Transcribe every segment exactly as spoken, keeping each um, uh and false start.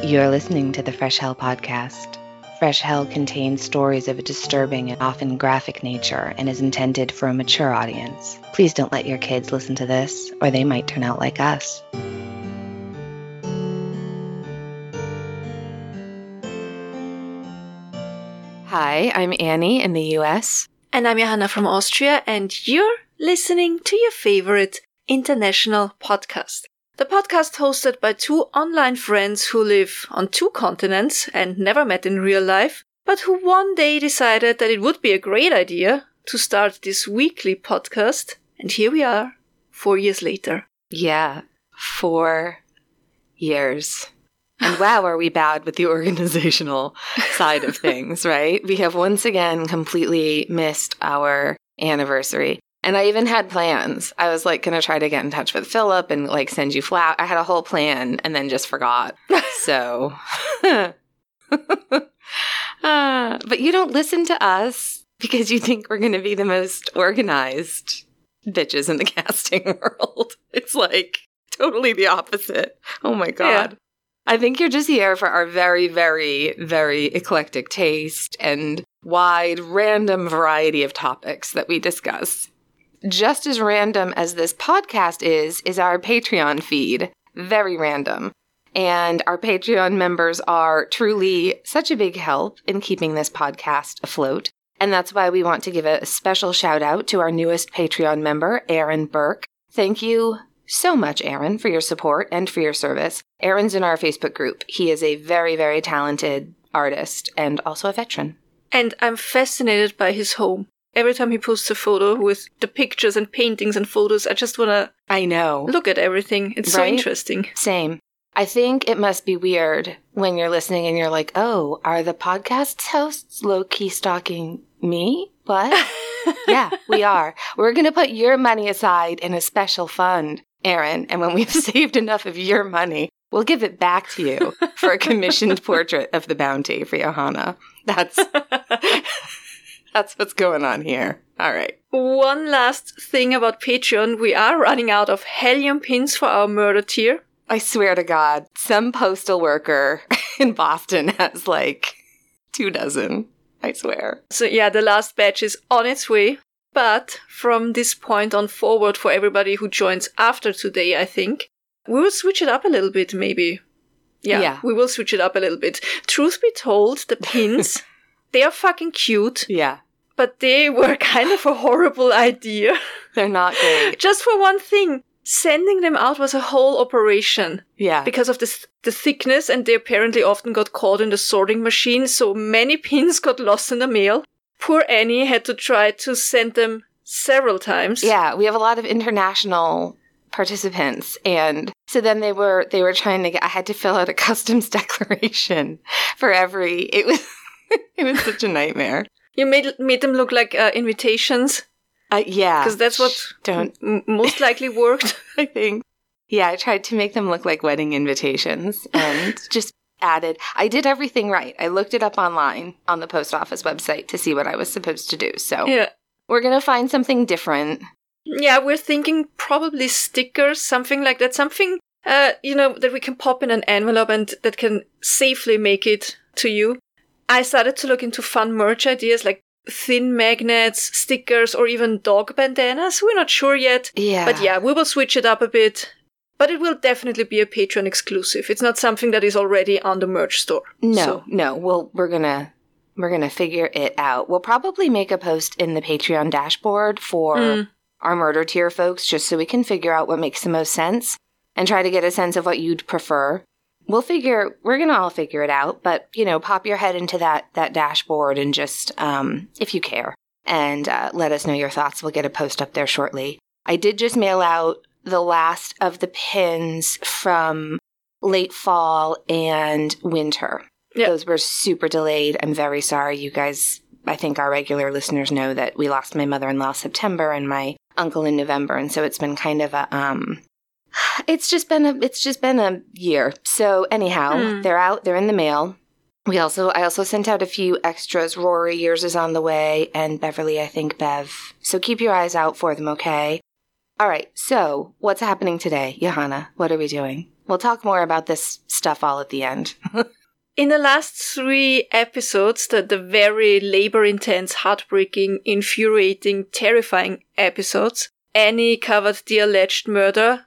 You're listening to the Fresh Hell podcast. Fresh Hell contains stories of a disturbing and often graphic nature and is intended for a mature audience. Please don't let your kids listen to this, or they might turn out like us. Hi, I'm Annie in the U S. And I'm Johanna from Austria, and you're listening to your favorite international podcast. The podcast hosted by two online friends who live on two continents and never met in real life, but who one day decided that it would be a great idea to start this weekly podcast. And here we are, four years later. Yeah, four years. And wow, are we bad with the organizational side of things, right? We have once again completely missed our anniversary. And I even had plans. I was like going to try to get in touch with Philip and like send you flat. I had a whole plan and then just forgot. So, uh, but you don't listen to us because you think we're going to be the most organized bitches in the casting world. It's like totally the opposite. Oh my God. Yeah. I think you're just here for our very, very, very eclectic taste and wide, random variety of topics that we discuss. Just as random as this podcast is, is our Patreon feed. Very random. And our Patreon members are truly such a big help in keeping this podcast afloat. And that's why we want to give a special shout out to our newest Patreon member, Aaron Burke. Thank you so much, Aaron, for your support and for your service. Aaron's in our Facebook group. He is a very, very talented artist and also a veteran. And I'm fascinated by his home. Every time he posts a photo with the pictures and paintings and photos, I just want to I know. look at everything. It's right? so interesting. Same. I think it must be weird when you're listening and you're like, oh, are the podcast hosts low-key stalking me? What? Yeah, we are. We're going to put your money aside in a special fund, Aaron, and when we've saved enough of your money, we'll give it back to you for a commissioned portrait of the bounty for Johanna. That's... That's what's going on here. All right. One last thing about Patreon. We are running out of helium pins for our murder tier. I swear to God, some postal worker in Boston has like two dozen. I swear. So yeah, the last batch is on its way. But from this point on forward, for everybody who joins after today, I think, we will switch it up a little bit, maybe. Yeah, yeah. We will switch it up a little bit. Truth be told, the pins, they are fucking cute. Yeah. But they were kind of a horrible idea. They're not great. Just for one thing, sending them out was a whole operation. Yeah. Because of this, the thickness, and they apparently often got caught in the sorting machine, so many pins got lost in the mail. Poor Annie had to try to send them several times. Yeah, we have a lot of international participants, and so then they were they were trying to get, I had to fill out a customs declaration for every, it was, it was such a nightmare. You made made them look like uh, invitations? Uh, yeah. Because that's what Don't. M- most likely worked, I think. Yeah, I tried to make them look like wedding invitations and just added, I did everything right. I looked it up online on the post office website to see what I was supposed to do. So yeah. We're going to find something different. Yeah, we're thinking probably stickers, something like that. Something, uh, you know, that we can pop in an envelope and that can safely make it to you. I started to look into fun merch ideas like thin magnets, stickers, or even dog bandanas. We're not sure yet. Yeah. But yeah, we will switch it up a bit. But it will definitely be a Patreon exclusive. It's not something that is already on the merch store. No, so. no. We'll, we're going to we're gonna figure it out. We'll probably make a post in the Patreon dashboard for mm. our murder tier folks just so we can figure out what makes the most sense and try to get a sense of what you'd prefer. We'll figure, we're going to all figure it out, but, you know, pop your head into that, that dashboard and just, um, if you care, and uh, let us know your thoughts. We'll get a post up there shortly. I did just mail out the last of the pins from late fall and winter. Yep. Those were super delayed. I'm very sorry. You guys, I think our regular listeners know that we lost my mother-in-law September and my uncle in November, and so it's been kind of a, um... It's just been a it's just been a year. So anyhow, mm. they're out, they're in the mail. We also I also sent out a few extras. Rory, yours is on the way, and Beverly, I think Bev. So keep your eyes out for them, okay? All right, so what's happening today, Johanna? What are we doing? We'll talk more about this stuff all at the end. In the last three episodes, the, the very labor-intense, heartbreaking, infuriating, terrifying episodes, Annie covered the alleged murder.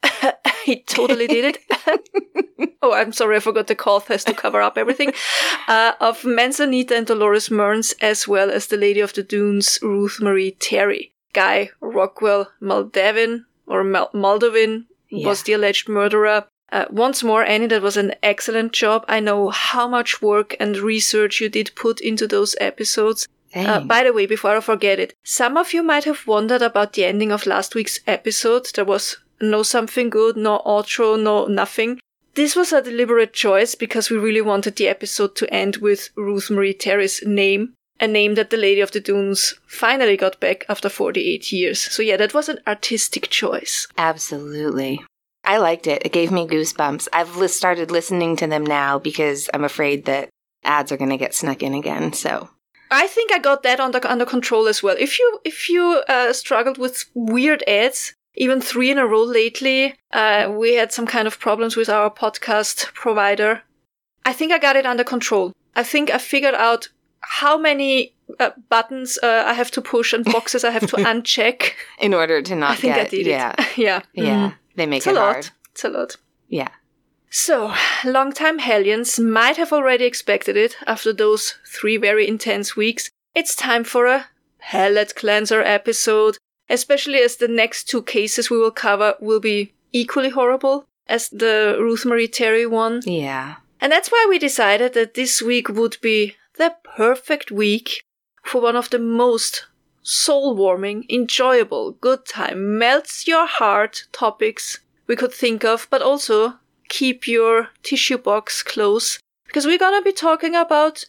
He totally did it. Oh, I'm sorry, I forgot the cloth has to cover up everything. Uh, of Manzanita and Dolores Mearns, as well as the Lady of the Dunes, Ruth Marie Terry. Guy Rockwell Moldavin, or Mal- Moldovin, yeah. was the alleged murderer. Uh, once more, Annie, that was an excellent job. I know how much work and research you did put into those episodes. Uh, by the way, before I forget it, some of you might have wondered about the ending of last week's episode. There was no something good, no outro, no nothing. This was a deliberate choice because we really wanted the episode to end with Ruth Marie Terry's name, a name that the Lady of the Dunes finally got back after forty-eight years. So yeah, that was an artistic choice. Absolutely. I liked it. It gave me goosebumps. I've li- started listening to them now because I'm afraid that ads are going to get snuck in again, so... I think I got that under under control as well. If you if you uh, struggled with weird ads, even three in a row lately, uh, we had some kind of problems with our podcast provider. I think I got it under control. I think I figured out how many uh, buttons uh, I have to push and boxes I have to uncheck. In order to not I think get... I did yeah. it. yeah. Yeah. Mm. They make it's it a lot. hard. It's a lot. Yeah. So, longtime Hellions might have already expected it after those three very intense weeks. It's time for a palate cleanser episode, especially as the next two cases we will cover will be equally horrible as the Ruth Marie Terry one. Yeah. And that's why we decided that this week would be the perfect week for one of the most soul-warming, enjoyable, good time, melts your heart topics we could think of, but also keep your tissue box close, because we're gonna be talking about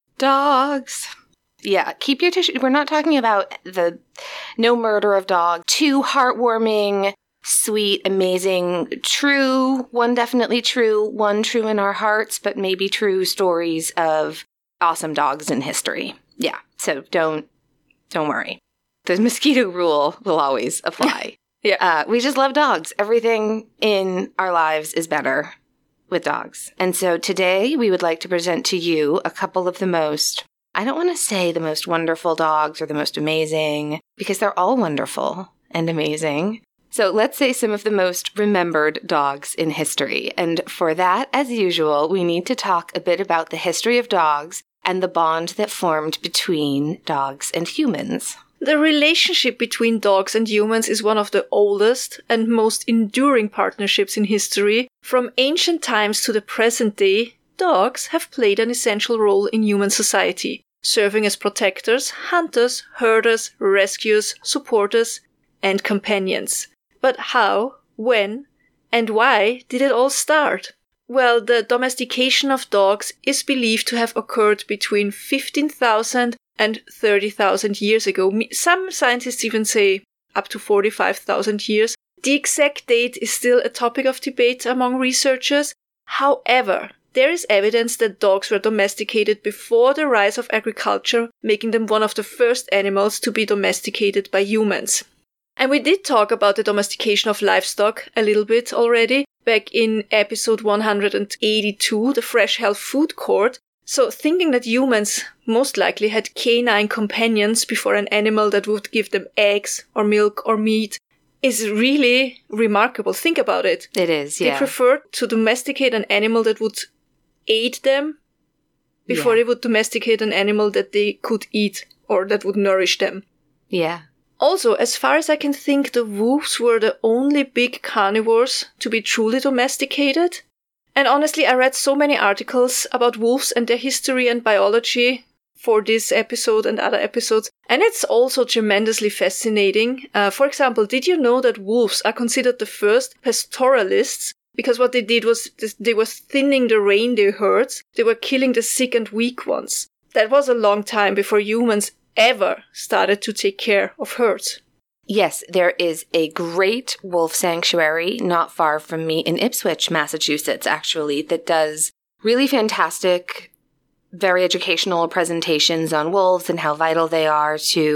dogs. Yeah, keep your tissue. We're not talking about the no murder of dog. Two heartwarming, sweet, amazing, true, one definitely true, one true in our hearts, but maybe true stories of awesome dogs in history. Yeah, so don't Don't worry. The mosquito rule will always apply. yeah. Uh, we just love dogs. Everything in our lives is better with dogs. And so today we would like to present to you a couple of the most, I don't want to say the most wonderful dogs or the most amazing, because they're all wonderful and amazing. So let's say some of the most remembered dogs in history. And for that, as usual, we need to talk a bit about the history of dogs and the bond that formed between dogs and humans. The relationship between dogs and humans is one of the oldest and most enduring partnerships in history. From ancient times to the present day, dogs have played an essential role in human society, serving as protectors, hunters, herders, rescuers, supporters, and companions. But how, when, and why did it all start? Well, the domestication of dogs is believed to have occurred between fifteen thousand and thirty thousand years ago. Some scientists even say up to forty-five thousand years. The exact date is still a topic of debate among researchers. However, there is evidence that dogs were domesticated before the rise of agriculture, making them one of the first animals to be domesticated by humans. And we did talk about the domestication of livestock a little bit already, back in episode one hundred eighty-two, the Fresh Health Food Court. So thinking that humans most likely had canine companions before an animal that would give them eggs or milk or meat is really remarkable. Think about it. It is, yeah. They preferred to domesticate an animal that would aid them before yeah. they would domesticate an animal that they could eat or that would nourish them. Yeah. Also, as far as I can think, the wolves were the only big carnivores to be truly domesticated. And honestly, I read so many articles about wolves and their history and biology for this episode and other episodes, and it's also tremendously fascinating. Uh, for example, did you know that wolves are considered the first pastoralists? Because what they did was they were thinning the reindeer herds, they were killing the sick and weak ones. That was a long time before humans ever started to take care of herds. Yes, there is a great wolf sanctuary not far from me in Ipswich, Massachusetts, actually, that does really fantastic, very educational presentations on wolves and how vital they are to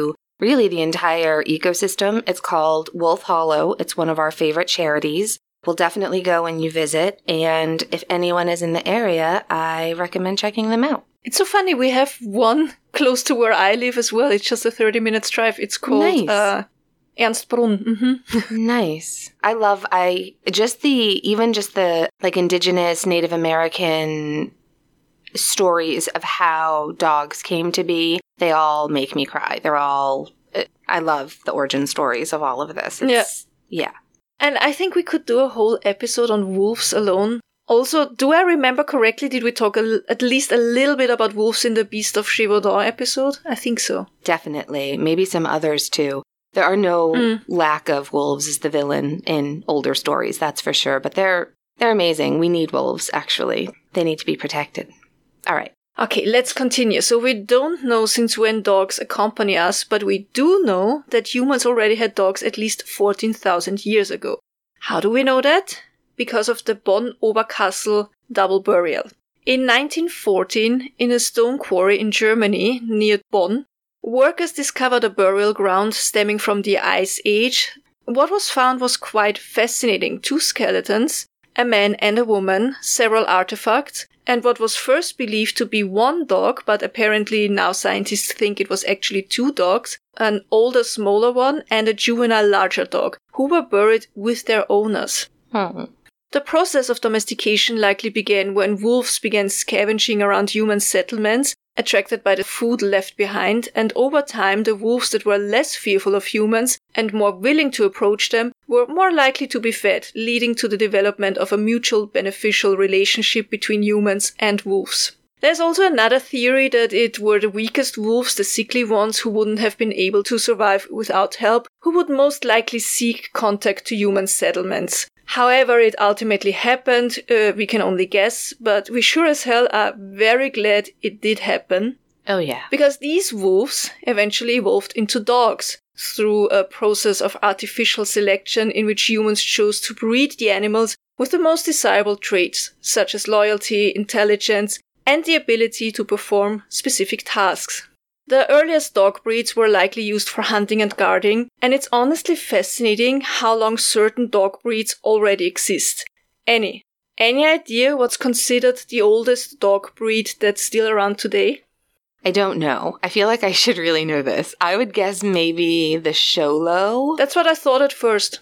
really the entire ecosystem. It's called Wolf Hollow. It's one of our favorite charities. We'll definitely go when you visit. And if anyone is in the area, I recommend checking them out. It's so funny. We have one close to where I live as well. It's just a thirty minutes drive. It's called nice. uh, Ernstbrunn. Mm-hmm. Nice. I love, I, just the, even just the, like, indigenous Native American stories of how dogs came to be. They all make me cry. They're all, I love the origin stories of all of this. It's, yeah. Yeah. And I think we could do a whole episode on wolves alone. Also, do I remember correctly, did we talk a, at least a little bit about wolves in the Beast of Gévaudan episode? I think so. Definitely. Maybe some others too. There are no mm. lack of wolves as the villain in older stories, that's for sure. But they're they're amazing. We need wolves, actually. They need to be protected. All right. Okay, let's continue. So we don't know since when dogs accompany us, but we do know that humans already had dogs at least fourteen thousand years ago. How do we know that? Because of the Bonn Oberkassel double burial. In nineteen fourteen, in a stone quarry in Germany, near Bonn, workers discovered a burial ground stemming from the Ice Age. What was found was quite fascinating. Two skeletons, a man and a woman, several artifacts, and what was first believed to be one dog, but apparently now scientists think it was actually two dogs, an older, smaller one, and a juvenile, larger dog, who were buried with their owners. Hmm. The process of domestication likely began when wolves began scavenging around human settlements, attracted by the food left behind, and over time the wolves that were less fearful of humans and more willing to approach them were more likely to be fed, leading to the development of a mutual beneficial relationship between humans and wolves. There's also another theory that it were the weakest wolves, the sickly ones who wouldn't have been able to survive without help, who would most likely seek contact to human settlements. However it ultimately happened, uh, we can only guess, but we sure as hell are very glad it did happen. Oh yeah. Because these wolves eventually evolved into dogs through a process of artificial selection in which humans chose to breed the animals with the most desirable traits, such as loyalty, intelligence, and the ability to perform specific tasks. The earliest dog breeds were likely used for hunting and guarding, and it's honestly fascinating how long certain dog breeds already exist. Any. Any idea what's considered the oldest dog breed that's still around today? I don't know. I feel like I should really know this. I would guess maybe the Xolo. That's what I thought at first.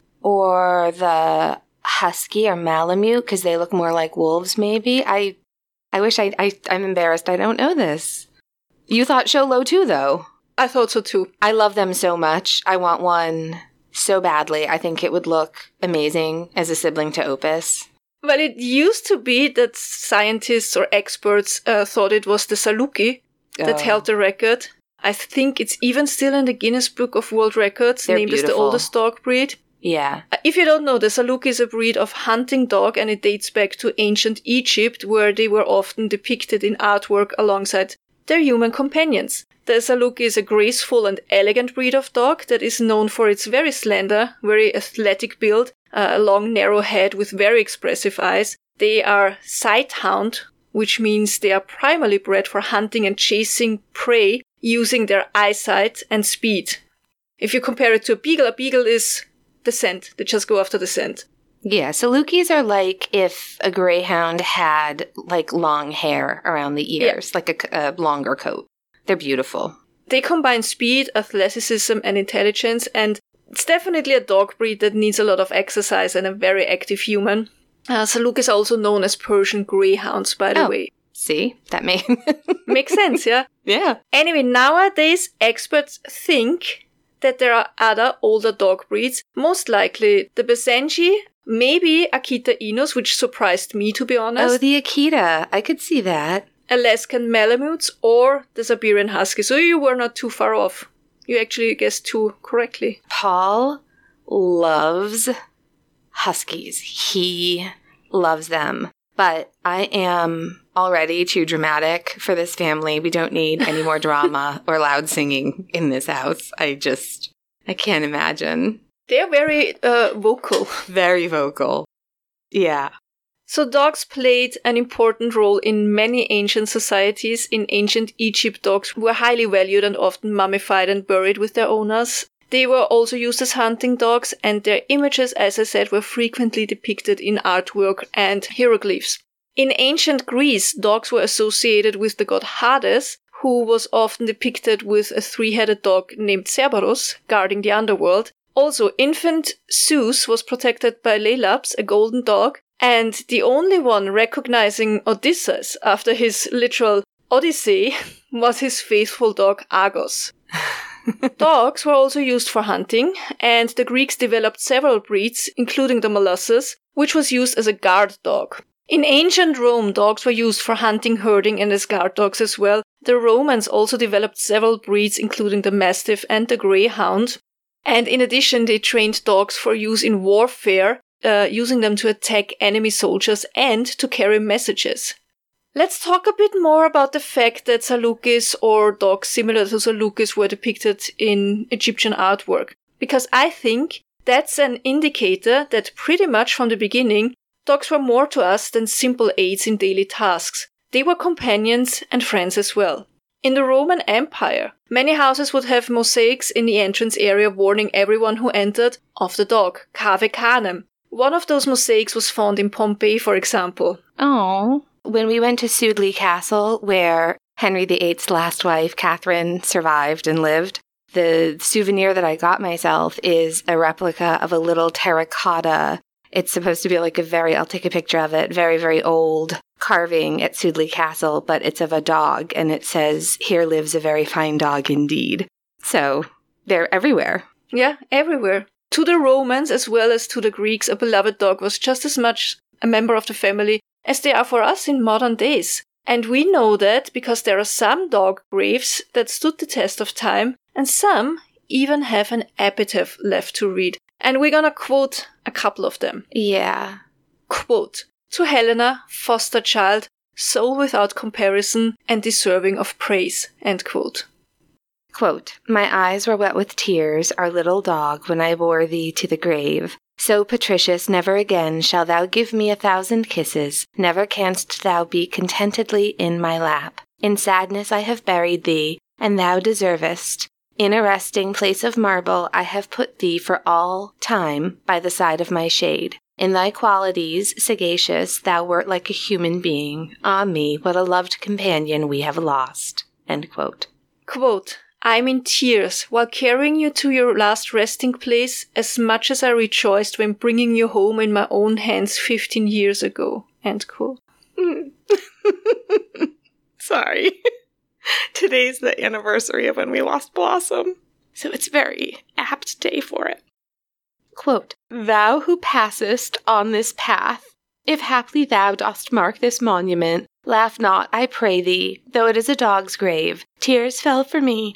Or the Husky or Malamute, because they look more like wolves, maybe. I I wish I, I... I'm embarrassed I don't know this. You thought Xolo too, though. I thought so too. I love them so much. I want one so badly. I think it would look amazing as a sibling to Opus. Well, it used to be that scientists or experts uh, thought it was the Saluki that oh. held the record. I think it's even still in the Guinness Book of World Records, They're named beautiful. as the oldest dog breed. Yeah. If you don't know, the Saluki is a breed of hunting dog, and it dates back to ancient Egypt, where they were often depicted in artwork alongside their human companions. The Saluki is a graceful and elegant breed of dog that is known for its very slender, very athletic build, a long narrow head with very expressive eyes. They are sighthound, which means they are primarily bred for hunting and chasing prey using their eyesight and speed. If you compare it to a beagle, a beagle is the scent. They just go after the scent. Yeah, Salukis are like if a greyhound had, like, long hair around the ears, yeah. like a, a longer coat. They're beautiful. They combine speed, athleticism, and intelligence, and it's definitely a dog breed that needs a lot of exercise and a very active human. Uh, Salukis are also known as Persian greyhounds, by the oh, way. See? That may- makes sense, yeah? Yeah. Anyway, nowadays, experts think that there are other older dog breeds, most likely the Basenji, maybe Akita Inus, which surprised me, to be honest. Oh, the Akita. I could see that. Alaskan Malamutes, or the Siberian Husky. So you were not too far off. You actually guessed two correctly. Paul loves Huskies. He loves them. But I am already too dramatic for this family. We don't need any more drama or loud singing in this house. I just, I can't imagine. They're very uh, vocal. Very vocal. Yeah. So dogs played an important role in many ancient societies. In ancient Egypt, dogs were highly valued and often mummified and buried with their owners. They were also used as hunting dogs, and their images, as I said, were frequently depicted in artwork and hieroglyphs. In ancient Greece, dogs were associated with the god Hades, who was often depicted with a three-headed dog named Cerberus guarding the underworld. Also, infant Zeus was protected by Laelaps, a golden dog, and the only one recognizing Odysseus after his literal Odyssey was his faithful dog Argos. Dogs were also used for hunting, and the Greeks developed several breeds, including the Molossus, which was used as a guard dog. In ancient Rome, dogs were used for hunting, herding, and as guard dogs as well. The Romans also developed several breeds, including the Mastiff and the Greyhound. And in addition, they trained dogs for use in warfare, uh, using them to attack enemy soldiers and to carry messages. Let's talk a bit more about the fact that Salukis or dogs similar to Salukis were depicted in Egyptian artwork, because I think that's an indicator that pretty much from the beginning, dogs were more to us than simple aids in daily tasks. They were companions and friends as well. In the Roman Empire, many houses would have mosaics in the entrance area warning everyone who entered of the dog, Cave Canem. One of those mosaics was found in Pompeii, for example. Oh. When we went to Sudeley Castle, where Henry the Eighth's last wife, Catherine, survived and lived, the souvenir that I got myself is a replica of a little terracotta. It's supposed to be like a very, I'll take a picture of it, very, very old carving at Sudeley Castle, but it's of a dog, and it says, "Here lives a very fine dog indeed." So, they're everywhere. Yeah, everywhere. To the Romans, as well as to the Greeks, a beloved dog was just as much a member of the family as they are for us in modern days. And we know that because there are some dog graves that stood the test of time, and some even have an epitaph left to read. And we're gonna quote a couple of them. Yeah. Quote, "To Helena, foster child, soul without comparison and deserving of praise." End quote. Quote, "My eyes were wet with tears, our little dog, when I bore thee to the grave. So, Patricius, never again shall thou give me a thousand kisses, never canst thou be contentedly in my lap. In sadness I have buried thee, and thou deservest. In a resting place of marble I have put thee for all time by the side of my shade. In thy qualities, sagacious, thou wert like a human being. Ah me, what a loved companion we have lost." End quote. Quote, "I'm in tears while carrying you to your last resting place as much as I rejoiced when bringing you home in my own hands fifteen years ago." End quote. Sorry. Today's the anniversary of when we lost Blossom, so it's a very apt day for it. Quote, "Thou who passest on this path, if haply thou dost mark this monument, laugh not, I pray thee, though it is a dog's grave. Tears fell for me."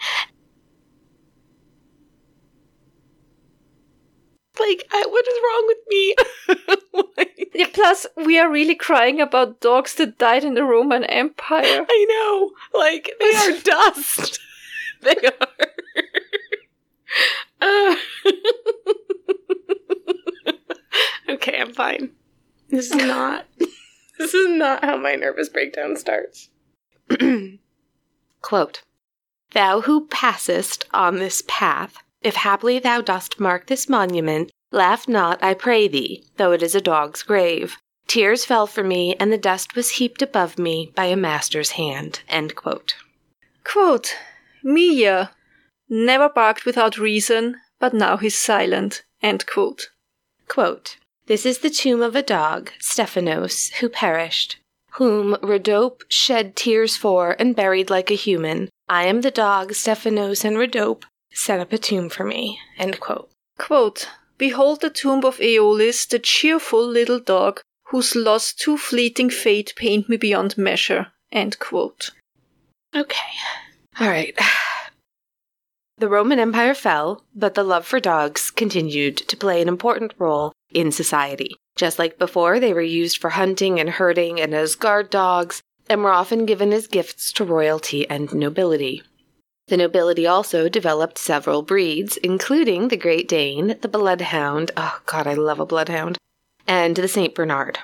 Like, I, what is wrong with me? Like, yeah, plus, we are really crying about dogs that died in the Roman Empire. I know. Like, they are dust. They are. Uh. Okay, I'm fine. This is not... This is not how my nervous breakdown starts. Quote, "Thou who passest on this path, if haply thou dost mark this monument, laugh not, I pray thee, though it is a dog's grave. Tears fell for me, and the dust was heaped above me by a master's hand." End quote. Quote, "Mia never barked without reason, but now he's silent." End quote. Quote, "This is the tomb of a dog, Stephanos, who perished, whom Rhodope shed tears for and buried like a human. I am the dog, Stephanos, and Rhodope set up a tomb for me." End quote. Quote, "Behold the tomb of Aeolus, the cheerful little dog, whose loss too fleeting fate pained me beyond measure." End quote. Okay. All right. The Roman Empire fell, but the love for dogs continued to play an important role in society. Just like before, they were used for hunting and herding and as guard dogs, and were often given as gifts to royalty and nobility. The nobility also developed several breeds, including the Great Dane, the Bloodhound — oh god, I love a Bloodhound — and the Saint Bernard.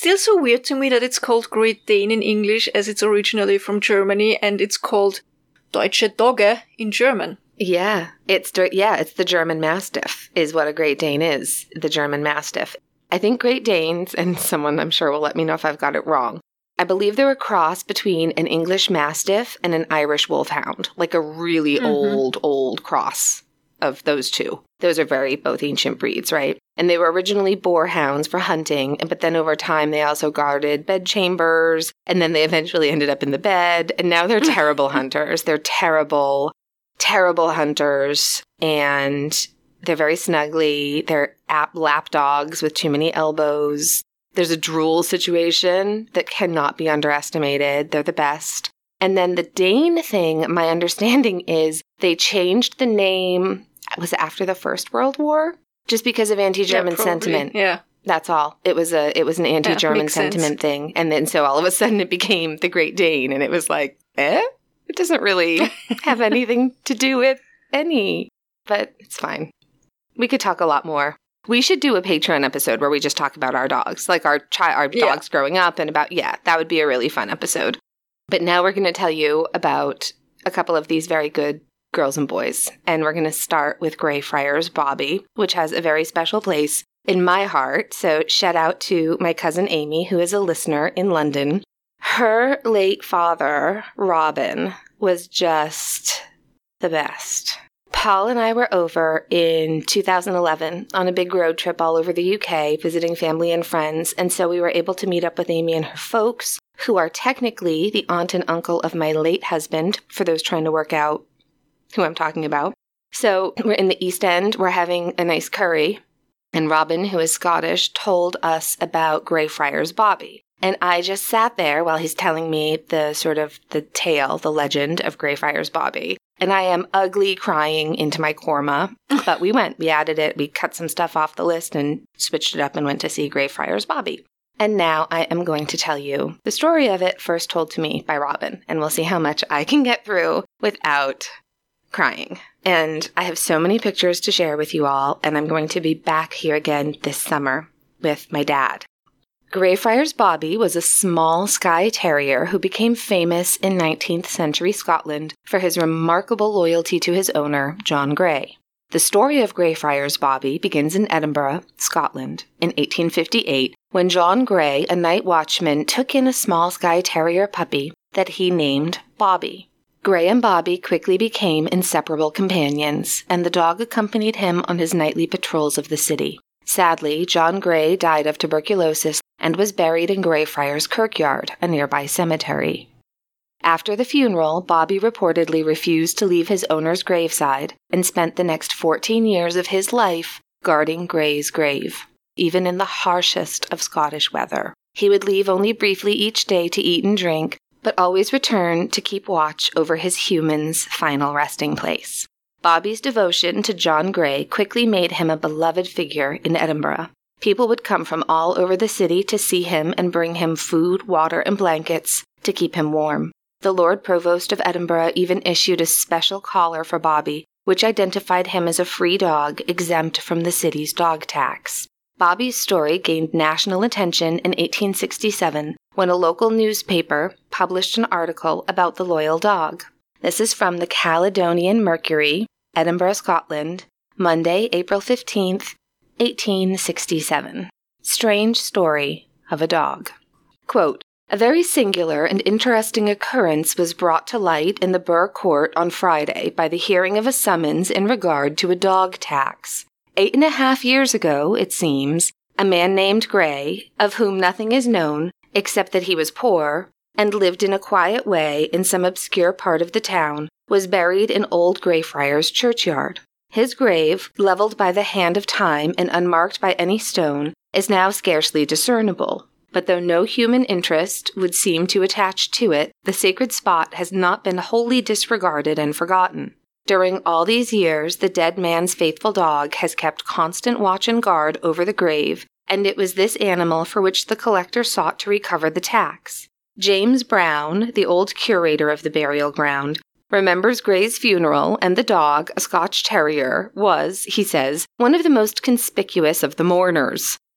still so weird to me that it's called Great Dane in English as it's originally from Germany, and it's called Deutsche Dogge in German. Yeah, it's yeah, it's the German Mastiff is what a Great Dane is, the German Mastiff. I think Great Danes, and someone I'm sure will let me know if I've got it wrong, I believe they're a cross between an English Mastiff and an Irish Wolfhound, like a really mm-hmm. old, old cross of those two. Those are very both ancient breeds, right? And they were originally boar hounds for hunting, but then over time they also guarded bedchambers, and then they eventually ended up in the bed, and now they're terrible hunters. They're terrible, terrible hunters, and they're very snuggly. They're ap- lap dogs with too many elbows. There's a drool situation that cannot be underestimated. They're the best. And then the Dane thing, my understanding is they changed the name, was it after the First World War? Just because of anti-German yeah, sentiment. Yeah. That's all. It was a it was an anti-German yeah, sentiment sense. thing. And then so all of a sudden it became the Great Dane. And it was like, eh? It doesn't really have anything to do with any. But it's fine. We could talk a lot more. We should do a Patreon episode where we just talk about our dogs. Like our, chi- our yeah. dogs growing up and about, yeah, that would be a really fun episode. But now we're going to tell you about a couple of these very good girls and boys. And we're going to start with Greyfriars Bobby, which has a very special place in my heart. So shout out to my cousin Amy, who is a listener in London. Her late father, Robin, was just the best. Paul and I were over in two thousand eleven on a big road trip all over the U K, visiting family and friends. And so we were able to meet up with Amy and her folks, who are technically the aunt and uncle of my late husband, for those trying to work out who I'm talking about. So we're in the East End. We're having a nice curry. And Robin, who is Scottish, told us about Greyfriars Bobby. And I just sat there while he's telling me the sort of the tale, the legend of Greyfriars Bobby. And I am ugly crying into my korma. But we went. We added it. We cut some stuff off the list and switched it up and went to see Greyfriars Bobby. And now I am going to tell you the story of it first told to me by Robin. And we'll see how much I can get through without crying. And I have so many pictures to share with you all. And I'm going to be back here again this summer with my dad. Greyfriars Bobby was a small Skye Terrier who became famous in nineteenth century Scotland for his remarkable loyalty to his owner, John Grey. The story of Greyfriars Bobby begins in Edinburgh, Scotland, in eighteen fifty-eight, when John Grey, a night watchman, took in a small Skye Terrier puppy that he named Bobby. Grey and Bobby quickly became inseparable companions, and the dog accompanied him on his nightly patrols of the city. Sadly, John Grey died of tuberculosis and was buried in Greyfriars Kirkyard, a nearby cemetery. After the funeral, Bobby reportedly refused to leave his owner's graveside and spent the next fourteen years of his life guarding Grey's grave, even in the harshest of Scottish weather. He would leave only briefly each day to eat and drink, but always return to keep watch over his human's final resting place. Bobby's devotion to John Grey quickly made him a beloved figure in Edinburgh. People would come from all over the city to see him and bring him food, water, and blankets to keep him warm. The Lord Provost of Edinburgh even issued a special collar for Bobby, which identified him as a free dog exempt from the city's dog tax. Bobby's story gained national attention in eighteen sixty-seven when a local newspaper published an article about the loyal dog. This is from the Caledonian Mercury, Edinburgh, Scotland, Monday, April fifteenth, eighteen sixty-seven. Strange story of a dog. Quote, a very singular and interesting occurrence was brought to light in the Burr Court on Friday by the hearing of a summons in regard to a dog tax. Eight and a half years ago, it seems, a man named Grey, of whom nothing is known except that he was poor and lived in a quiet way in some obscure part of the town, was buried in Old Greyfriars churchyard. His grave, levelled by the hand of time and unmarked by any stone, is now scarcely discernible. But though no human interest would seem to attach to it, the sacred spot has not been wholly disregarded and forgotten. During all these years, the dead man's faithful dog has kept constant watch and guard over the grave, and it was this animal for which the collector sought to recover the tax. James Brown, the old curator of the burial ground, remembers Grey's funeral, and the dog, a Scotch Terrier, was, he says, one of the most conspicuous of the mourners.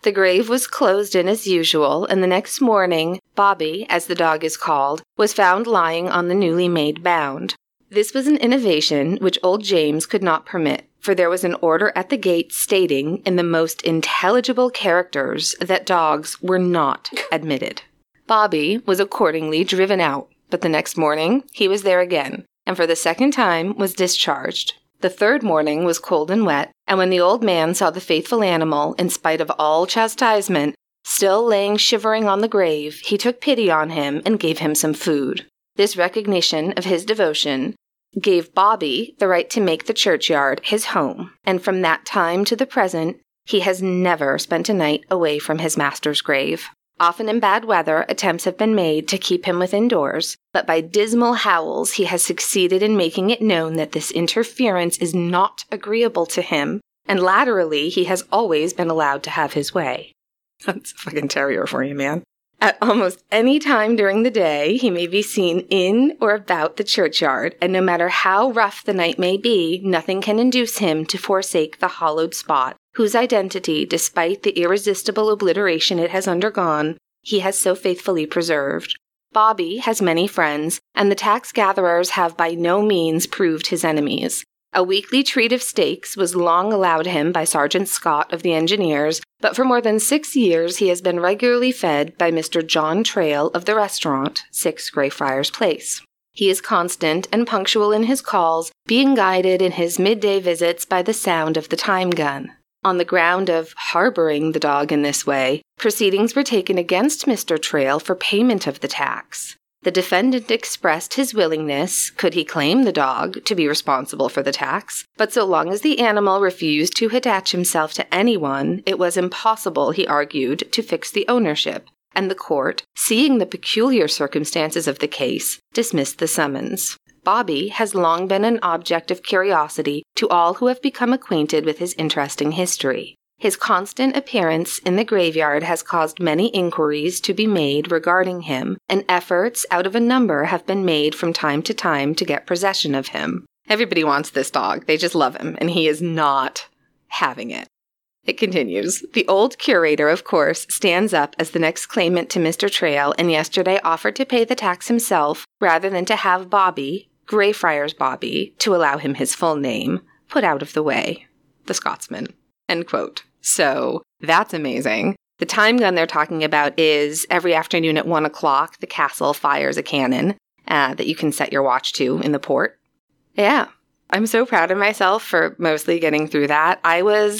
The grave was closed in as usual, and the next morning, Bobby, as the dog is called, was found lying on the newly made mound. This was an innovation which old James could not permit, for there was an order at the gate stating, in the most intelligible characters, that dogs were not admitted. Bobby was accordingly driven out, but the next morning he was there again, and for the second time was discharged. The third morning was cold and wet, and when the old man saw the faithful animal, in spite of all chastisement, still laying shivering on the grave, he took pity on him and gave him some food. This recognition of his devotion gave Bobby the right to make the churchyard his home, and from that time to the present, he has never spent a night away from his master's grave. Often in bad weather, attempts have been made to keep him within doors, but by dismal howls he has succeeded in making it known that this interference is not agreeable to him, and laterally he has always been allowed to have his way. That's a fucking terrier for you, man. At almost any time during the day, he may be seen in or about the churchyard, and no matter how rough the night may be, nothing can induce him to forsake the hallowed spot, whose identity, despite the irresistible obliteration it has undergone, he has so faithfully preserved. Bobby has many friends, and the tax gatherers have by no means proved his enemies. A weekly treat of steaks was long allowed him by Sergeant Scott of the Engineers, but for more than six years he has been regularly fed by Mister John Trail of the restaurant, six Greyfriars Place. He is constant and punctual in his calls, being guided in his midday visits by the sound of the time gun. On the ground of harboring the dog in this way, proceedings were taken against Mister Trail for payment of the tax. The defendant expressed his willingness, could he claim the dog, to be responsible for the tax, but so long as the animal refused to attach himself to anyone, it was impossible, he argued, to fix the ownership, and the court, seeing the peculiar circumstances of the case, dismissed the summons. Bobby has long been an object of curiosity to all who have become acquainted with his interesting history. His constant appearance in the graveyard has caused many inquiries to be made regarding him, and efforts out of a number have been made from time to time to get possession of him. Everybody wants this dog. They just love him, and he is not having it. It continues. The old curator, of course, stands up as the next claimant to Mister Trail, and yesterday offered to pay the tax himself rather than to have Bobby, Greyfriars Bobby, to allow him his full name, put out of the way. The Scotsman. End quote. So, that's amazing. The time gun they're talking about is every afternoon at one o'clock, the castle fires a cannon uh, that you can set your watch to in the port. Yeah. I'm so proud of myself for mostly getting through that. I was...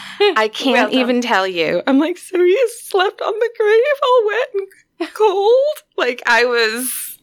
I can't well even tell you. I'm like, so you slept on the grave all wet and cold? Like, I was...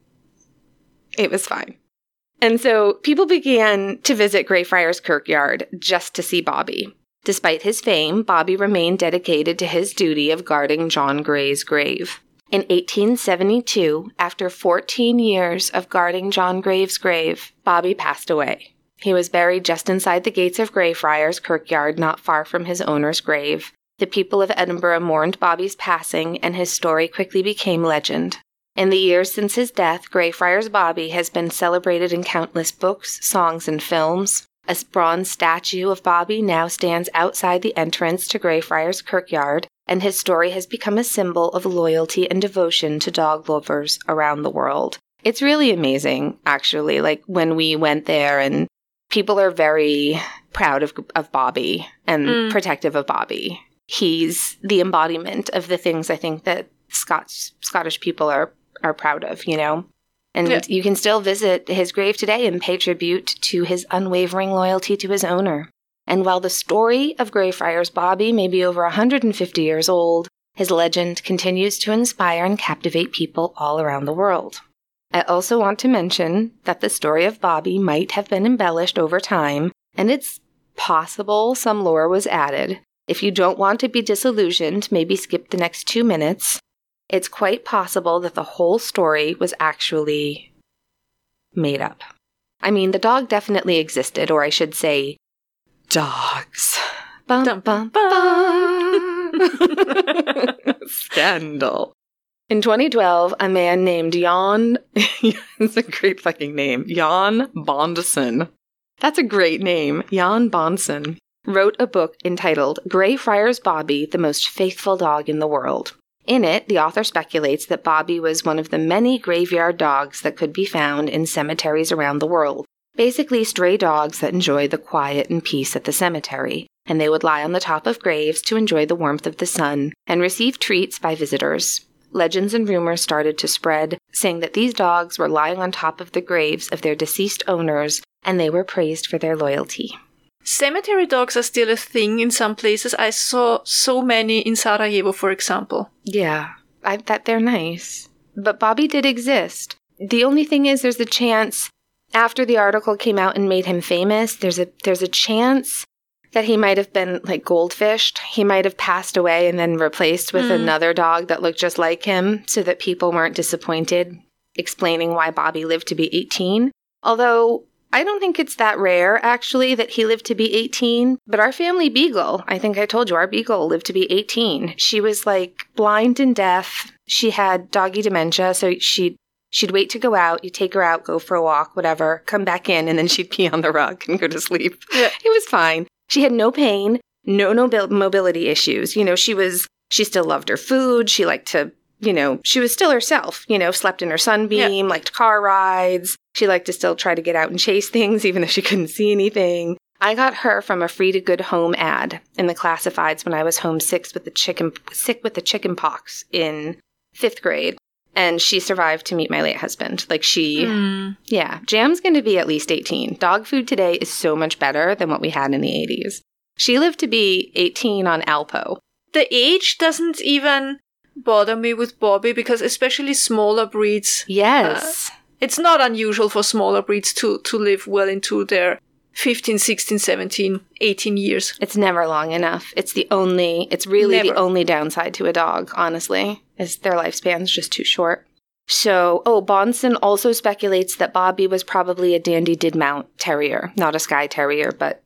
It was fine. And so people began to visit Greyfriars Kirkyard just to see Bobby. Despite his fame, Bobby remained dedicated to his duty of guarding John Grey's grave. In eighteen seventy-two, after fourteen years of guarding John Grey's grave, Bobby passed away. He was buried just inside the gates of Greyfriars Kirkyard, not far from his owner's grave. The people of Edinburgh mourned Bobby's passing, and his story quickly became legend. In the years since his death, Greyfriars Bobby has been celebrated in countless books, songs, and films. A bronze statue of Bobby now stands outside the entrance to Greyfriars Kirkyard, and his story has become a symbol of loyalty and devotion to dog lovers around the world. It's really amazing, actually, like when we went there, and people are very proud of of Bobby and mm. protective of Bobby. He's the embodiment of the things I think that Scots, Scottish people are, are proud of, you know? And yeah. You can still visit his grave today and pay tribute to his unwavering loyalty to his owner. And while the story of Greyfriars Bobby may be over one hundred fifty years old, his legend continues to inspire and captivate people all around the world. I also want to mention that the story of Bobby might have been embellished over time, and it's possible some lore was added. If you don't want to be disillusioned, maybe skip the next two minutes. It's quite possible that the whole story was actually made up. I mean, the dog definitely existed, or I should say, dogs. Bum, dum, bum, bum. Scandal. In twenty twelve, a man named Jan, it's a great fucking name, Jan Bondson. That's a great name, Jan Bondson, wrote a book entitled Greyfriars Bobby, the Most Faithful Dog in the World. In it, the author speculates that Bobby was one of the many graveyard dogs that could be found in cemeteries around the world. Basically, stray dogs that enjoy the quiet and peace at the cemetery, and they would lie on the top of graves to enjoy the warmth of the sun and receive treats by visitors. Legends and rumors started to spread, saying that these dogs were lying on top of the graves of their deceased owners, and they were praised for their loyalty. Cemetery dogs are still a thing in some places. I saw so many in Sarajevo, for example. Yeah, I that they're nice. But Bobby did exist. The only thing is there's a chance, after the article came out and made him famous, there's a there's a chance that he might have been, like, goldfished. He might have passed away and then replaced with mm. another dog that looked just like him so that people weren't disappointed, explaining why Bobby lived to be eighteen. Although I don't think it's that rare, actually, that he lived to be eighteen. But our family beagle, I think I told you, our beagle lived to be eighteen. She was, like, blind and deaf. She had doggy dementia, so she'd, she'd wait to go out. You'd take her out, go for a walk, whatever, come back in, and then she'd pee on the rug and go to sleep. Yeah. It was fine. She had no pain, no, no mobility issues. You know, she was, she still loved her food. She liked to, you know, she was still herself, you know, slept in her sunbeam, yeah. liked car rides. She liked to still try to get out and chase things, even though she couldn't see anything. I got her from a Free to Good Home ad in the classifieds when I was home sick with the chicken, sick with the chicken pox in fifth grade. And she survived to meet my late husband. Like she, mm. yeah, Jam's going to be at least eighteen. Dog food today is so much better than what we had in the eighties. She lived to be eighteen on Alpo. The age doesn't even bother me with Bobby because especially smaller breeds. Yes. Uh, it's not unusual for smaller breeds to, to live well into their fifteen, sixteen, seventeen, eighteen years. It's never long enough. It's the only, it's really Never. the only downside to a dog, honestly, is their lifespan's just too short. So, oh, Bonson also speculates that Bobby was probably a Dandy Didmount terrier, not a Skye Terrier, but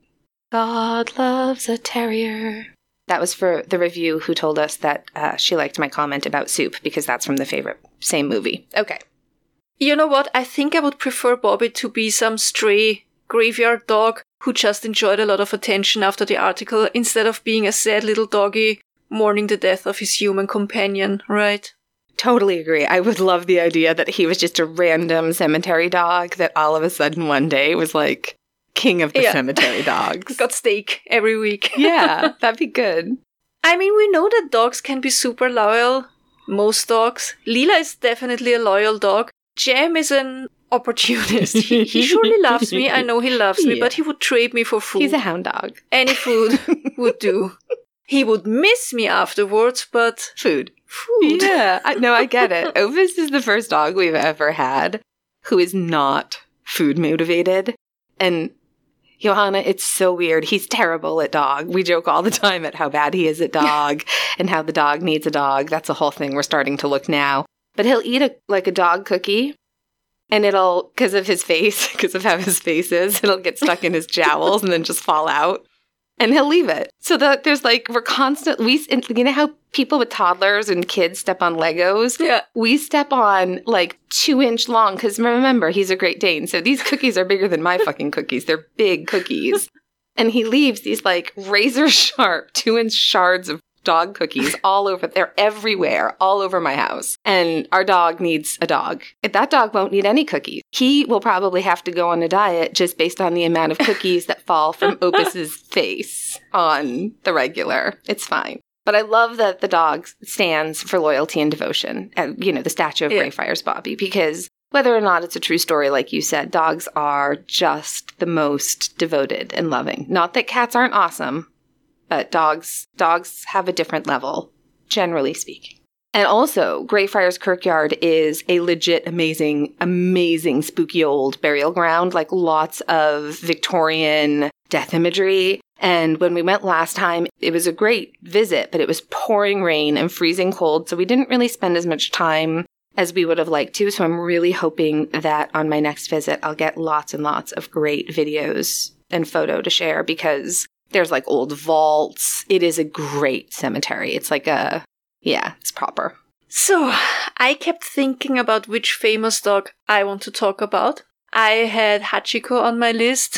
God loves a terrier. That was for the review who told us that uh, she liked my comment about Soup, because that's from the favorite, same movie. Okay. You know what? I think I would prefer Bobby to be some stray graveyard dog who just enjoyed a lot of attention after the article instead of being a sad little doggy mourning the death of his human companion, right? Totally agree. I would love the idea that he was just a random cemetery dog that all of a sudden one day was like king of the yeah. cemetery dogs. Got steak every week. Yeah, that'd be good. I mean, we know that dogs can be super loyal. Most dogs. Leela is definitely a loyal dog. Jam is an opportunist. He, he surely loves me. I know he loves me, yeah. but he would trade me for food. He's a hound dog. Any food would do. He would miss me afterwards, but food. Food. Yeah. I, no, I get it. Ovis is the first dog we've ever had who is not food motivated. And Johanna, it's so weird. He's terrible at dog. We joke all the time at how bad he is at dog and how the dog needs a dog. That's a whole thing we're starting to look now. But he'll eat a like a dog cookie, and it'll, because of his face, because of how his face is, it'll get stuck in his jowls and then just fall out. And he'll leave it. So that there's like, we're constant, we, you know how people with toddlers and kids step on Legos? Yeah. We step on like two inch long, because remember, he's a Great Dane. So these cookies are bigger than my fucking cookies. They're big cookies. And he leaves these like razor sharp two inch shards of dog cookies all over. They're everywhere, all over my house. And our dog needs a dog. That dog won't need any cookies. He will probably have to go on a diet just based on the amount of cookies that fall from Opus's face on the regular. It's fine. But I love that the dog stands for loyalty and devotion. And, you know, the statue of yeah. Greyfriars Bobby, because whether or not it's a true story, like you said, dogs are just the most devoted and loving. Not that cats aren't awesome, but dogs dogs have a different level, generally speaking. And also, Greyfriars Kirkyard is a legit amazing, amazing spooky old burial ground, like lots of Victorian death imagery. And when we went last time, it was a great visit, but it was pouring rain and freezing cold, so we didn't really spend as much time as we would have liked to. So I'm really hoping that on my next visit, I'll get lots and lots of great videos and photo to share, because there's like old vaults. It is a great cemetery. It's like a, yeah, it's proper. So I kept thinking about which famous dog I want to talk about. I had Hachiko on my list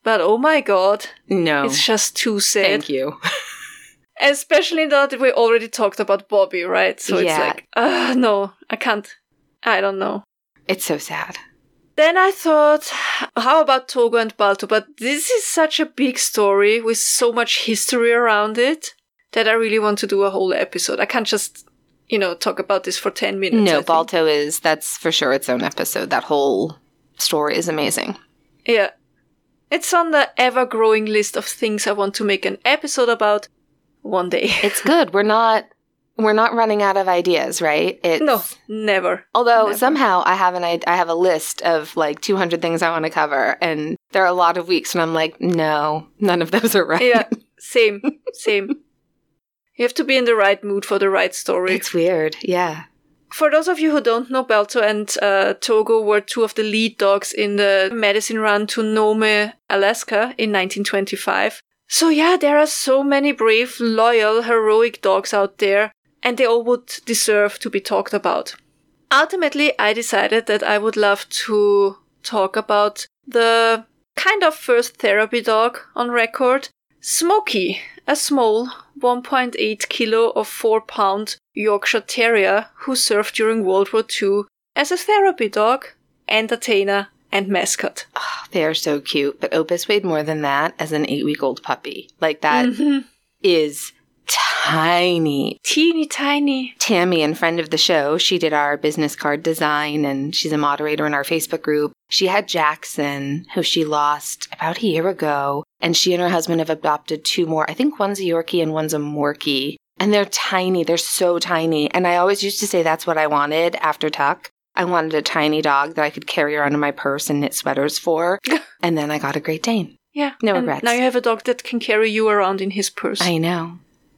But oh my god, No. it's just too sad. Thank you. Especially now that we already talked about Bobby, right? So it's Yeah. like, uh, no, I can't. I don't know. It's so sad. Then I thought, how about Togo and Balto? But this is such a big story with so much history around it that I really want to do a whole episode. I can't just, you know, talk about this for ten minutes. No, I think. Balto is, that's for sure its own episode. That whole story is amazing. Yeah. It's on the ever-growing list of things I want to make an episode about one day. It's good. We're not we're not running out of ideas, right? It's, No, never. Although Never. somehow I have an I I have a list of like two hundred things I want to cover, and there are a lot of weeks when I'm like, no, none of those are right. Yeah, same, same. You have to be in the right mood for the right story. It's weird. Yeah. For those of you who don't know, Balto and uh, Togo were two of the lead dogs in the medicine run to Nome, Alaska in nineteen twenty-five. So yeah, there are so many brave, loyal, heroic dogs out there, and they all would deserve to be talked about. Ultimately, I decided that I would love to talk about the kind of first therapy dog on record, Smokey, a small one point eight kilo or four pound Yorkshire Terrier who served during World War Two as a therapy dog, entertainer, and mascot. Oh, they are so cute. But Opus weighed more than that as an eight-week-old puppy. Like, that Mm-hmm. is tiny. Teeny tiny. Tammy, and friend of the show, she did our business card design, and she's a moderator in our Facebook group. She had Jackson, who she lost about a year ago, and she and her husband have adopted two more. I think one's a Yorkie and one's a Morkie. And they're tiny. They're so tiny. And I always used to say that's what I wanted after Tuck. I wanted a tiny dog that I could carry around in my purse and knit sweaters for. And then I got a Great Dane. Yeah. No and regrets. now you have a dog that can carry you around in his purse. I know.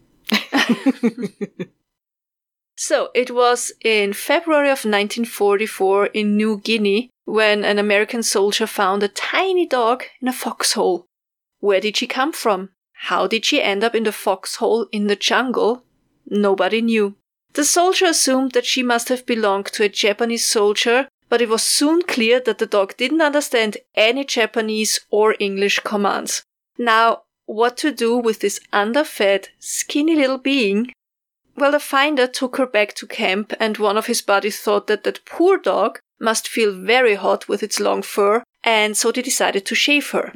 So, it was in February of nineteen forty-four in New Guinea when an American soldier found a tiny dog in a foxhole. Where did she come from? How did she end up in the foxhole in the jungle? Nobody knew. The soldier assumed that she must have belonged to a Japanese soldier, but it was soon clear that the dog didn't understand any Japanese or English commands. Now, what to do with this underfed, skinny little being? Well, the finder took her back to camp, and one of his buddies thought that that poor dog must feel very hot with its long fur, and so they decided to shave her.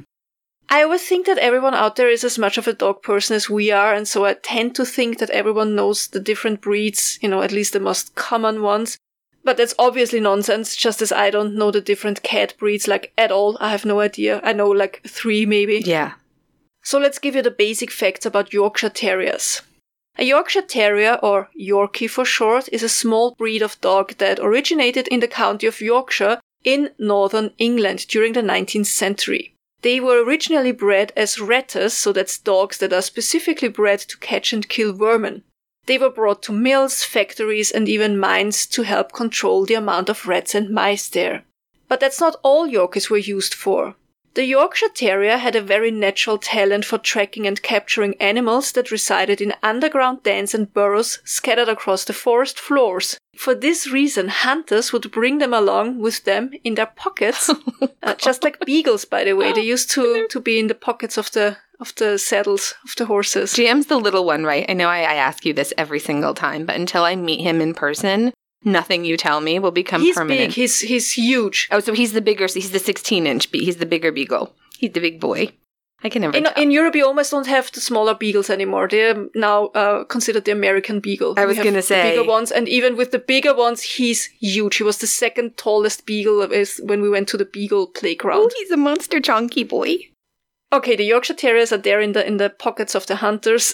I always think that everyone out there is as much of a dog person as we are, and so I tend to think that everyone knows the different breeds, you know, at least the most common ones. But that's obviously nonsense, just as I don't know the different cat breeds, like, at all. I have no idea. I know, like, three maybe. Yeah. So let's give you the basic facts about Yorkshire Terriers. A Yorkshire Terrier, or Yorkie for short, is a small breed of dog that originated in the county of Yorkshire in northern England during the nineteenth century. They were originally bred as ratters, so that's dogs that are specifically bred to catch and kill vermin. They were brought to mills, factories, and even mines to help control the amount of rats and mice there. But that's not all Yorkies were used for. The Yorkshire Terrier had a very natural talent for tracking and capturing animals that resided in underground dens and burrows scattered across the forest floors. For this reason, hunters would bring them along with them in their pockets, uh, just like beagles, by the way. They used to, to be in the pockets of the of the saddles of the horses. G M's the little one, right? I know I, I ask you this every single time, but until I meet him in person, nothing you tell me will become He's permanent. big. He's he's huge. Oh, so he's the bigger, he's the sixteen-inch, be- he's the bigger beagle. He's the big boy. I can never In, tell. in Europe, you almost don't have the smaller beagles anymore. They're now uh, considered the American beagle. I was We have gonna the say. bigger ones, and even with the bigger ones, he's huge. He was the second tallest beagle is when we went to the beagle playground. Oh, he's a monster chonky boy. Okay, the Yorkshire Terriers are there in the in the pockets of the hunters,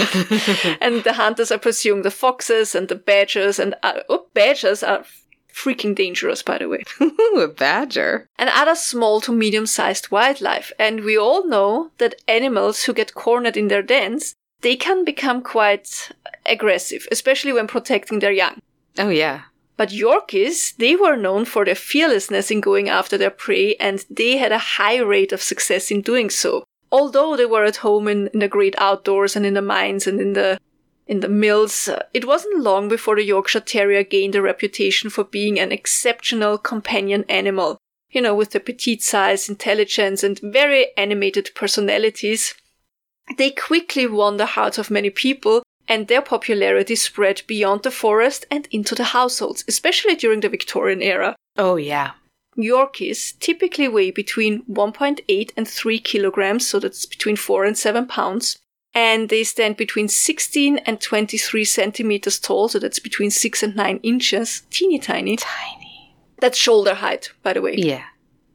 and the hunters are pursuing the foxes and the badgers, and uh, oh, badgers are freaking dangerous, by the way. Ooh, a badger. And other small to medium-sized wildlife. And we all know that animals who get cornered in their dens, they can become quite aggressive, especially when protecting their young. Oh, yeah. But Yorkies, they were known for their fearlessness in going after their prey, and they had a high rate of success in doing so. Although they were at home in, in the great outdoors and in the mines and in the in the mills, uh, it wasn't long before the Yorkshire Terrier gained a reputation for being an exceptional companion animal. you know, with their petite size, intelligence, and very animated personalities. They quickly won the hearts of many people, and their popularity spread beyond the forest and into the households, especially during the Victorian era. Oh, yeah. Yorkies typically weigh between one point eight and three kilograms, so that's between four and seven pounds. And they stand between sixteen and twenty-three centimeters tall, so that's between six and nine inches. Teeny tiny. Tiny. That's shoulder height, by the way. Yeah.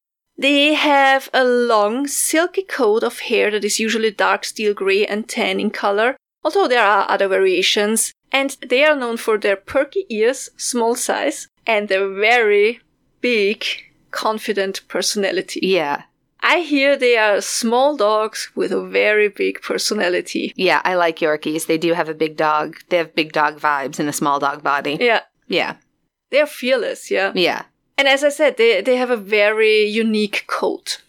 They have a long, silky coat of hair that is usually dark steel gray and tan in color, although there are other variations. And they are known for their perky ears, small size, and their very big, confident personality. Yeah. I hear they are small dogs with a very big personality. Yeah, I like Yorkies. They do have a big dog. They have big dog vibes in a small dog body. Yeah. Yeah. They're fearless, yeah. Yeah. And as I said, they, they have a very unique coat.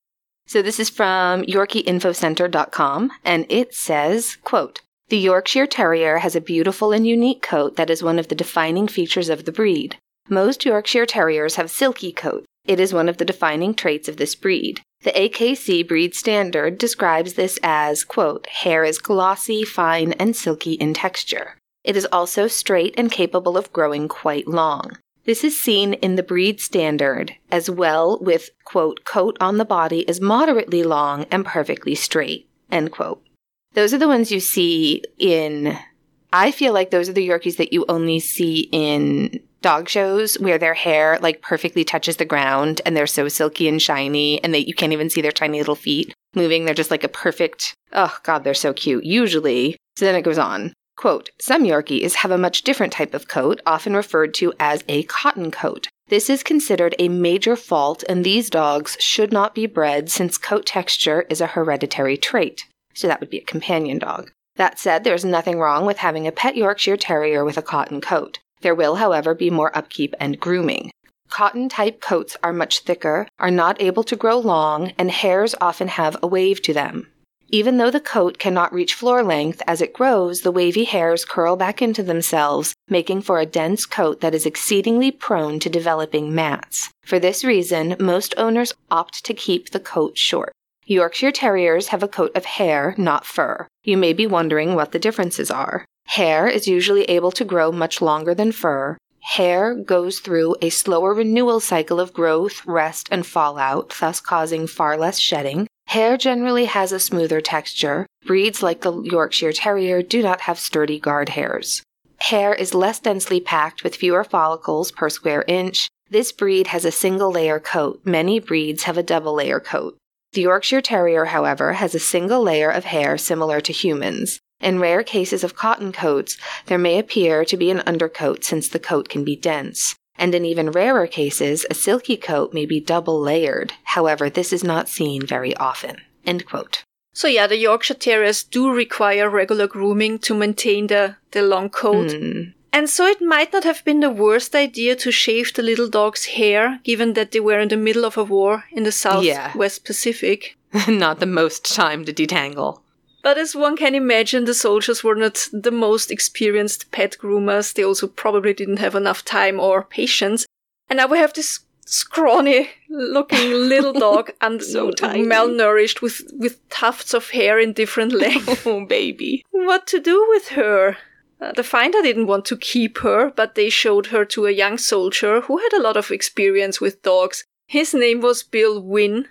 So this is from Yorkie Info Center dot com, and it says, quote, "The Yorkshire Terrier has a beautiful and unique coat that is one of the defining features of the breed. Most Yorkshire Terriers have silky coats. It is one of the defining traits of this breed. The A K C breed standard describes this as, quote, hair is glossy, fine, and silky in texture. It is also straight and capable of growing quite long. This is seen in the breed standard as well with, quote, coat on the body is moderately long and perfectly straight, end quote." Those are the ones you see in, I feel like those are the Yorkies that you only see in dog shows where their hair like perfectly touches the ground and they're so silky and shiny and they you can't even see their tiny little feet moving. They're just like a perfect, oh God, they're so cute, usually. So then it goes on. Quote, "Some Yorkies have a much different type of coat, often referred to as a cotton coat. This is considered a major fault, and these dogs should not be bred since coat texture is a hereditary trait." So that would be a companion dog. That said, there's nothing wrong with having a pet Yorkshire Terrier with a cotton coat. There will, however, be more upkeep and grooming. Cotton-type coats are much thicker, are not able to grow long, and hairs often have a wave to them. Even though the coat cannot reach floor length, as it grows, the wavy hairs curl back into themselves, making for a dense coat that is exceedingly prone to developing mats. For this reason, most owners opt to keep the coat short. Yorkshire Terriers have a coat of hair, not fur. You may be wondering what the differences are. Hair is usually able to grow much longer than fur. Hair goes through a slower renewal cycle of growth, rest, and fallout, thus causing far less shedding. Hair generally has a smoother texture. Breeds like the Yorkshire Terrier do not have sturdy guard hairs. Hair is less densely packed with fewer follicles per square inch. This breed has a single-layer coat. Many breeds have a double-layer coat. The Yorkshire Terrier, however, has a single layer of hair similar to humans. In rare cases of cotton coats, there may appear to be an undercoat since the coat can be dense. And in even rarer cases, a silky coat may be double-layered. However, this is not seen very often. End quote. So yeah, the Yorkshire Terriers do require regular grooming to maintain the, the long coat. Mm. And so it might not have been the worst idea to shave the little dog's hair, given that they were in the middle of a war in the Southwest yeah. Pacific. Not the most time to detangle. But as one can imagine, the soldiers were not the most experienced pet groomers. They also probably didn't have enough time or patience. And now we have this scrawny-looking little dog and so tiny, malnourished with, with tufts of hair in different lengths. Oh, baby. What to do with her? Uh, the finder didn't want to keep her, but they showed her to a young soldier who had a lot of experience with dogs. His name was Bill Wynne,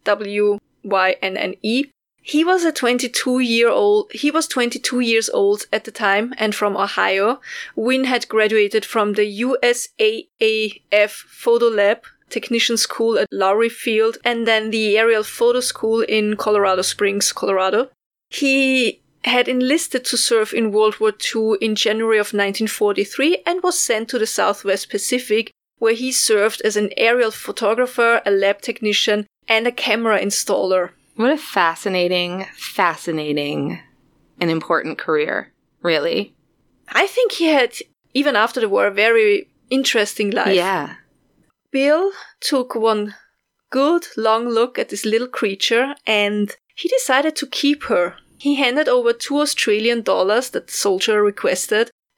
W Y N N E. He was a twenty-two-year-old. He was twenty-two years old at the time and from Ohio. Wynne had graduated from the U S A A F Photo Lab Technician School at Lowry Field and then the Aerial Photo School in Colorado Springs, Colorado. He had enlisted to serve in World War Two in January of nineteen forty-three and was sent to the Southwest Pacific, where he served as an aerial photographer, a lab technician, and a camera installer. What a fascinating, fascinating, and important career, really. I think he had, even after the war, a very interesting life. Yeah. Bill took one good, long look at this little creature, and he decided to keep her. He handed over two Australian dollars that the soldier requested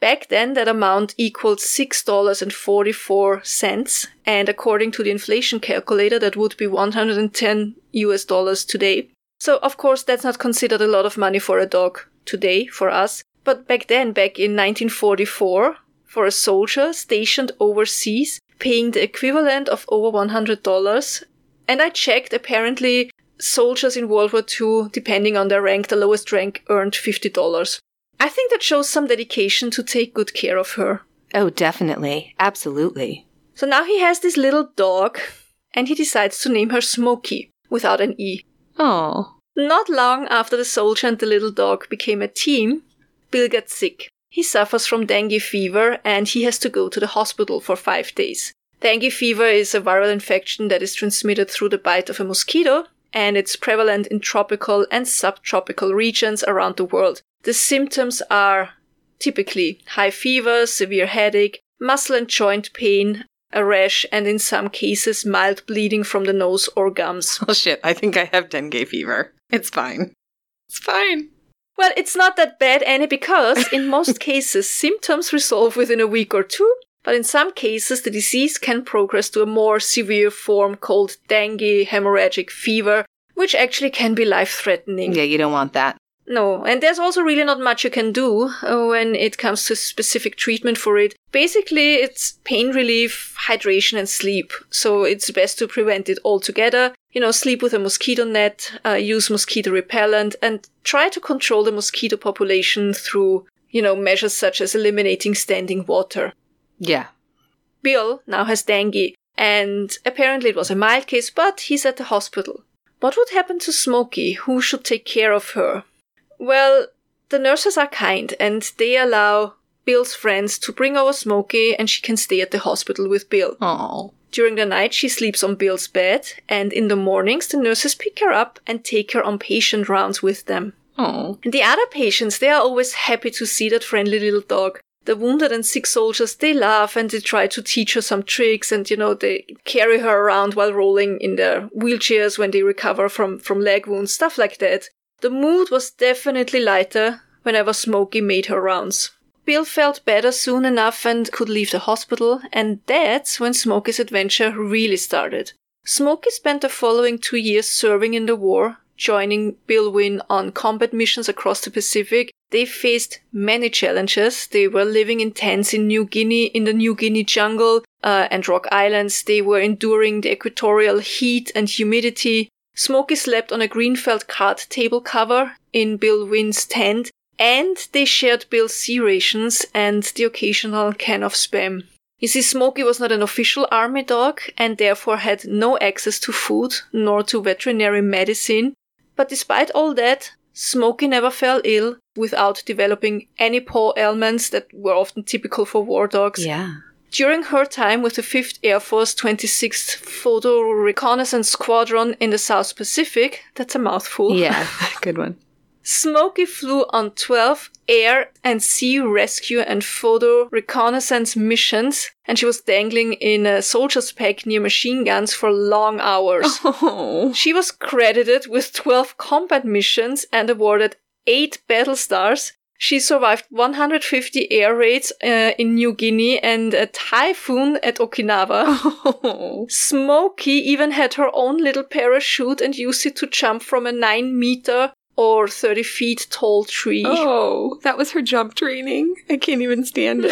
Back then, that amount equaled six dollars and forty-four cents. And according to the inflation calculator, that would be one hundred ten U S dollars today. So, of course, that's not considered a lot of money for a dog today, for us. But back then, back in nineteen forty-four, for a soldier stationed overseas, paying the equivalent of over one hundred dollars. And I checked, apparently, soldiers in World War Two, depending on their rank, the lowest rank earned fifty dollars. I think that shows some dedication to take good care of her. Oh, definitely. Absolutely. So now he has this little dog, and he decides to name her Smokey, without an E. Oh. Not long after the soldier and the little dog became a team, Bill gets sick. He suffers from dengue fever, and he has to go to the hospital for five days. Dengue fever is a viral infection that is transmitted through the bite of a mosquito, and it's prevalent in tropical and subtropical regions around the world. The symptoms are typically high fever, severe headache, muscle and joint pain, a rash, and in some cases mild bleeding from the nose or gums. Oh shit, I think I have dengue fever. It's fine. It's fine. Well, it's not that bad, Annie, because in most cases symptoms resolve within a week or two, but in some cases the disease can progress to a more severe form called dengue hemorrhagic fever, which actually can be life-threatening. Yeah, you don't want that. No, and there's also really not much you can do uh, when it comes to specific treatment for it. Basically, it's pain relief, hydration, and sleep. So it's best to prevent it altogether. You know, sleep with a mosquito net, uh, use mosquito repellent, and try to control the mosquito population through, you know, measures such as eliminating standing water. Yeah. Bill now has dengue, and apparently it was a mild case, but he's at the hospital. What would happen to Smokey? Who should take care of her? Well, the nurses are kind, and they allow Bill's friends to bring over Smokey, and she can stay at the hospital with Bill. Aww. During the night, she sleeps on Bill's bed, and in the mornings, the nurses pick her up and take her on patient rounds with them. Aww. And the other patients, they are always happy to see that friendly little dog. The wounded and sick soldiers, they laugh and they try to teach her some tricks, and, you know, they carry her around while rolling in their wheelchairs when they recover from, from leg wounds, stuff like that. The mood was definitely lighter whenever Smokey made her rounds. Bill felt better soon enough and could leave the hospital, and that's when Smokey's adventure really started. Smokey spent the following two years serving in the war, joining Bill Wynn on combat missions across the Pacific. They faced many challenges. They were living in tents in New Guinea, in the New Guinea jungle uh, and Rock Islands. They were enduring the equatorial heat and humidity. Smokey slept on a green felt card table cover in Bill Wynn's tent, and they shared Bill's sea rations and the occasional can of Spam. You see, Smokey was not an official army dog and therefore had no access to food nor to veterinary medicine. But despite all that, Smokey never fell ill without developing any paw ailments that were often typical for war dogs. Yeah. During her time with the fifth Air Force twenty-sixth Photo Reconnaissance Squadron in the South Pacific, that's a mouthful. Yeah, good one. Smokey flew on twelve air and sea rescue and photo reconnaissance missions, and she was dangling in a soldier's pack near machine guns for long hours. Oh. She was credited with twelve combat missions and awarded eight battle stars. She survived one hundred fifty air raids uh, in New Guinea and a typhoon at Okinawa. Oh. Smokey even had her own little parachute and used it to jump from a nine meter or thirty feet tall tree. Oh, that was her jump training. I can't even stand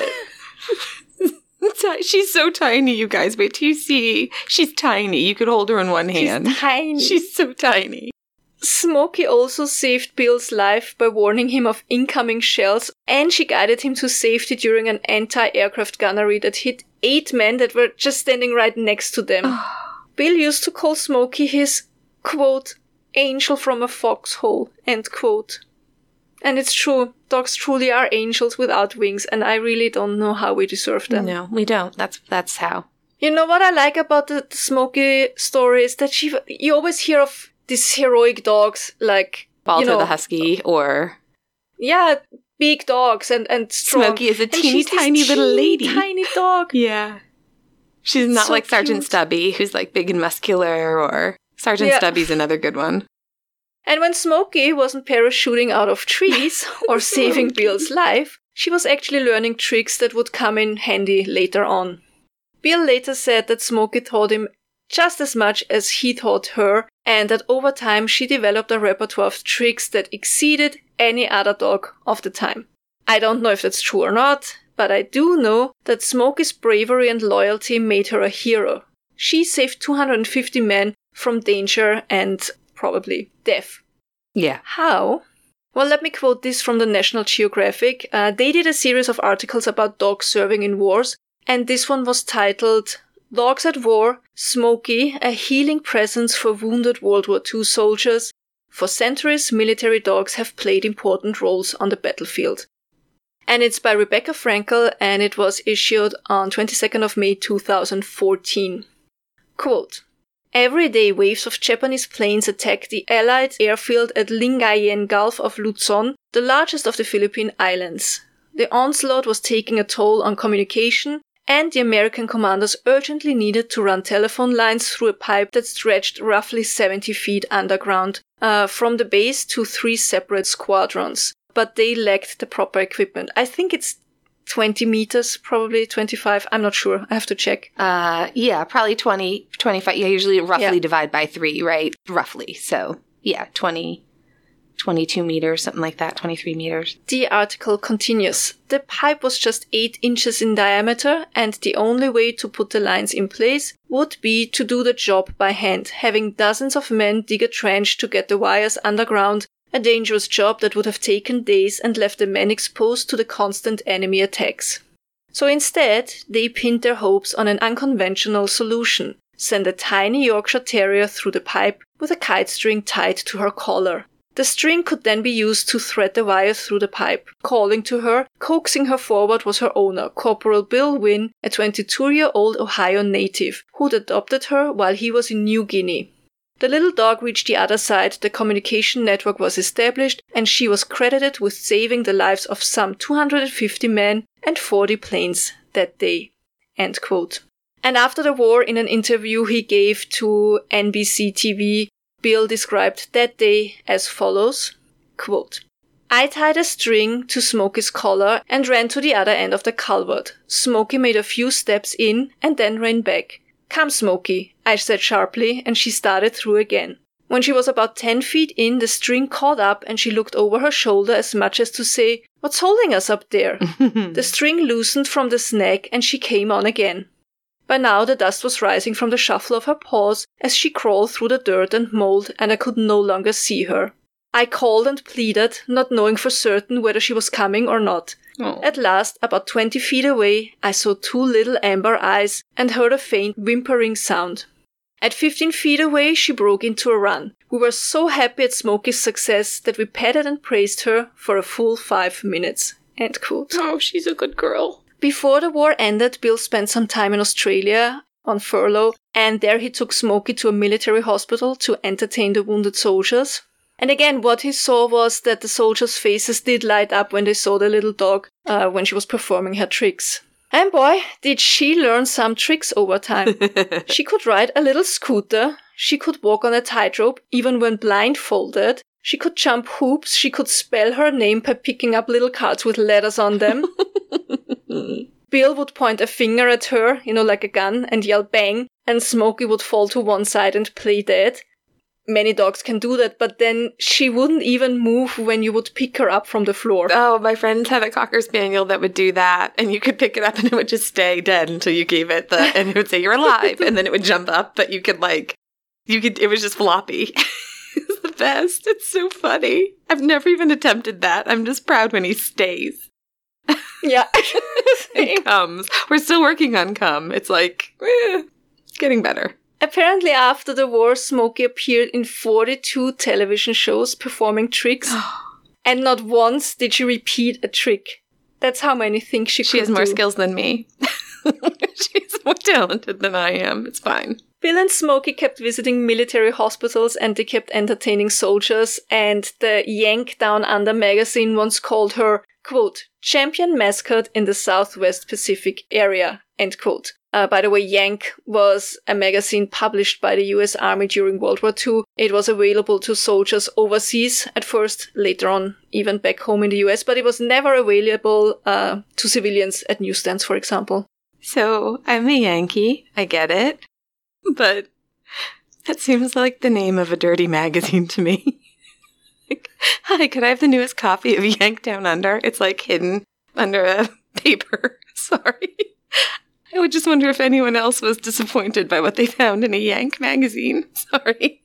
it. She's so tiny, you guys. Wait till you see. She's tiny. You could hold her in one hand. She's tiny. She's so tiny. Smokey also saved Bill's life by warning him of incoming shells, and she guided him to safety during an anti-aircraft gunnery that hit eight men that were just standing right next to them. Bill used to call Smokey his, quote, angel from a foxhole, end quote. And it's true, dogs truly are angels without wings, and I really don't know how we deserve them. No, we don't. That's that's how. You know what I like about the, the Smokey story is that she, you always hear of these heroic dogs like Balto you know, the Husky or... Yeah, big dogs and, and strong. Smokey is a teeny teeny tiny little lady. Tiny dog. Yeah. She's not So like Sergeant cute. Stubby, who's like big and muscular, or Sergeant Yeah. Stubby's another good one. And when Smokey wasn't parachuting out of trees or saving Bill's life, she was actually learning tricks that would come in handy later on. Bill later said that Smokey taught him just as much as he taught her, and that over time she developed a repertoire of tricks that exceeded any other dog of the time. I don't know if that's true or not, but I do know that Smokey's bravery and loyalty made her a hero. She saved two hundred fifty men from danger and probably death. Yeah. How? Well, let me quote this from the National Geographic. Uh, they did a series of articles about dogs serving in wars, and this one was titled Dogs at War, Smokey, a healing presence for wounded World War Two soldiers. For centuries, military dogs have played important roles on the battlefield. And it's by Rebecca Frankel, and it was issued on twenty-second of May two thousand fourteen. Quote, every day waves of Japanese planes attacked the Allied airfield at Lingayen Gulf of Luzon, the largest of the Philippine Islands. The onslaught was taking a toll on communication, and the American commanders urgently needed to run telephone lines through a pipe that stretched roughly seventy feet underground, uh, from the base to three separate squadrons. But they lacked the proper equipment. I think it's twenty meters, probably twenty-five. I'm not sure. I have to check. Uh, yeah, probably twenty, twenty-five. Yeah, usually roughly Yeah. divide by three, right? Roughly. So, yeah, twenty, twenty-two meters, something like that, twenty-three meters. The article continues. The pipe was just eight inches in diameter, and the only way to put the lines in place would be to do the job by hand, having dozens of men dig a trench to get the wires underground, a dangerous job that would have taken days and left the men exposed to the constant enemy attacks. So instead, they pinned their hopes on an unconventional solution: send a tiny Yorkshire Terrier through the pipe with a kite string tied to her collar. The string could then be used to thread the wire through the pipe. Calling to her, coaxing her forward was her owner, Corporal Bill Wynn, a twenty-two-year-old Ohio native, who'd adopted her while he was in New Guinea. The little dog reached the other side, the communication network was established, and she was credited with saving the lives of some two hundred fifty men and forty planes that day. End quote. And after the war, in an interview he gave to N B C T V, Bill described that day as follows, quote, I tied a string to Smokey's collar and ran to the other end of the culvert. Smokey made a few steps in and then ran back. Come, Smokey, I said sharply, and she started through again. When she was about ten feet in, the string caught up and she looked over her shoulder as much as to say, what's holding us up there? The string loosened from the snag and she came on again. By now the dust was rising from the shuffle of her paws as she crawled through the dirt and mold, and I could no longer see her. I called and pleaded, not knowing for certain whether she was coming or not. Oh. At last, about twenty feet away, I saw two little amber eyes and heard a faint whimpering sound. At fifteen feet away, she broke into a run. We were so happy at Smokey's success that we petted and praised her for a full five minutes. End quote. Oh, she's a good girl. Before the war ended, Bill spent some time in Australia on furlough, and there he took Smokey to a military hospital to entertain the wounded soldiers. And again, what he saw was that the soldiers' faces did light up when they saw the little dog uh, when she was performing her tricks. And boy, did she learn some tricks over time. She could ride a little scooter, she could walk on a tightrope even when blindfolded, she could jump hoops, she could spell her name by picking up little cards with letters on them. Bill would point a finger at her, you know, like a gun, and yell bang, and Smokey would fall to one side and play dead. Many dogs can do that, but then she wouldn't even move when you would pick her up from the floor. Oh, my friends had a Cocker Spaniel that would do that, and you could pick it up and it would just stay dead until you gave it the, and it would say you're alive, and then it would jump up, but you could like, you could, it was just floppy. It's the best. It's so funny. I've never even attempted that. I'm just proud when he stays. Yeah. It comes. We're still working on come. It's like, eh, getting better. Apparently after the war, Smokey appeared in forty-two television shows performing tricks, and not once did she repeat a trick. That's how many things she, she could do. She has more skills than me. She's more talented than I am. It's fine. Bill and Smokey kept visiting military hospitals and they kept entertaining soldiers, and the Yank Down Under magazine once called her, quote, champion mascot in the Southwest Pacific area, end quote. Uh, by the way, Yank was a magazine published by the U S Army during World War Two. It was available to soldiers overseas at first, later on even back home in the U S, but it was never available uh, to civilians at newsstands, for example. So, I'm a Yankee, I get it, but that seems like the name of a dirty magazine to me. Like, hi, could I have the newest copy of Yank Down Under? It's like hidden under a paper. Sorry. I would just wonder if anyone else was disappointed by what they found in a Yank magazine. Sorry.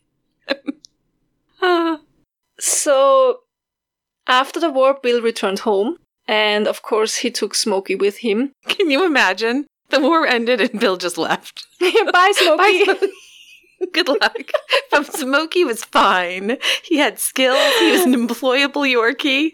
uh. So, after the war, Bill returned home. And, of course, he took Smokey with him. Can you imagine? The war ended and Bill just left. Bye, Smokey. Bye, Smokey. Good luck. But Smokey was fine. He had skills. He was an employable Yorkie.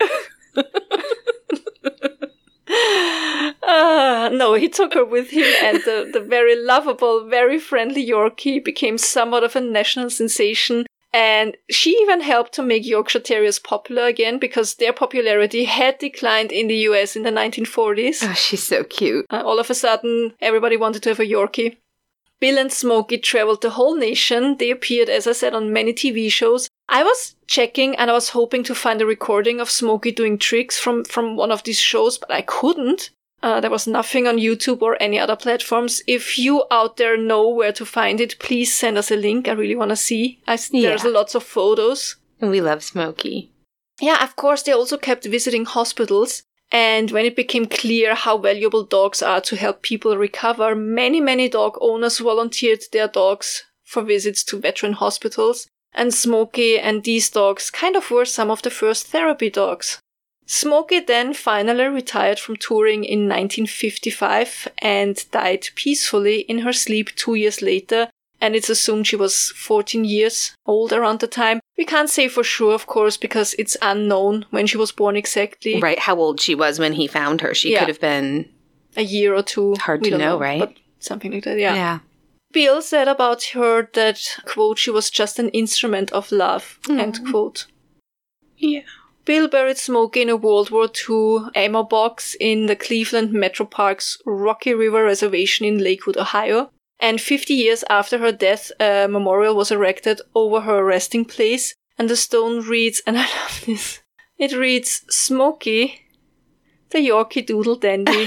Uh, no, he took her with him, and the, the very lovable, very friendly Yorkie became somewhat of a national sensation. And she even helped to make Yorkshire Terriers popular again, because their popularity had declined in the U S in the nineteen forties. Oh, she's so cute. Uh, all of a sudden, everybody wanted to have a Yorkie. Bill and Smokey traveled the whole nation. They appeared, as I said, on many T V shows. I was checking and I was hoping to find a recording of Smokey doing tricks from, from one of these shows, but I couldn't. Uh, there was nothing on YouTube or any other platforms. If you out there know where to find it, please send us a link. I really want to see. I, yeah. There's lots of photos. And we love Smokey. Yeah, of course, they also kept visiting hospitals. And when it became clear how valuable dogs are to help people recover, many, many dog owners volunteered their dogs for visits to veteran hospitals. And Smokey and these dogs kind of were some of the first therapy dogs. Smokey then finally retired from touring in nineteen fifty-five and died peacefully in her sleep two years later. And it's assumed she was fourteen years old around the time. We can't say for sure, of course, because it's unknown when she was born exactly. Right, how old she was when he found her. She yeah. could have been... a year or two. Hard we to know, know, right? But something like that, yeah. Yeah. Bill said about her that, quote, she was just an instrument of love, Aww. end quote. Yeah. Bill buried Smokey in a World War Two ammo box in the Cleveland Metro Park's Rocky River Reservation in Lakewood, Ohio. And fifty years after her death, a memorial was erected over her resting place. And the stone reads, and I love this, it reads, Smokey, the Yorkie Doodle Dandy,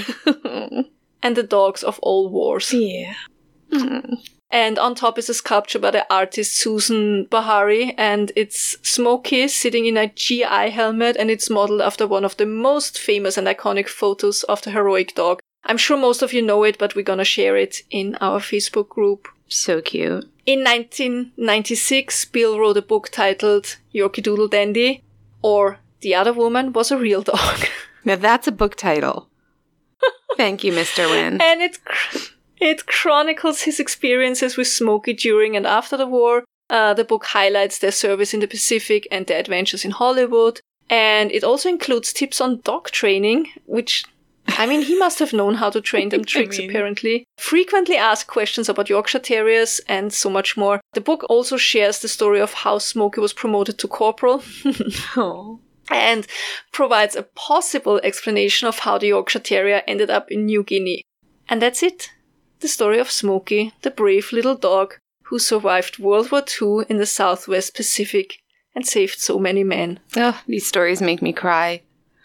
and the dogs of all wars. Yeah. Mm. And on top is a sculpture by the artist Susan Bahari, and it's Smokey sitting in a G I helmet, and it's modeled after one of the most famous and iconic photos of the heroic dog. I'm sure most of you know it, but we're gonna share it in our Facebook group. So cute. In nineteen ninety-six, Bill wrote a book titled Yorkie Doodle Dandy, or The Other Woman Was a Real Dog. Now that's a book title. Thank you, Mister Wynn. And it... It chronicles his experiences with Smokey during and after the war. Uh, the book highlights their service in the Pacific and their adventures in Hollywood. And it also includes tips on dog training, which, I mean, he must have known how to train them tricks, I mean. apparently. Frequently asked questions about Yorkshire Terriers and so much more. The book also shares the story of how Smokey was promoted to corporal. Oh. And provides a possible explanation of how the Yorkshire Terrier ended up in New Guinea. And that's it. The story of Smokey, the brave little dog who survived World War Two in the Southwest Pacific and saved so many men. Oh, these stories make me cry.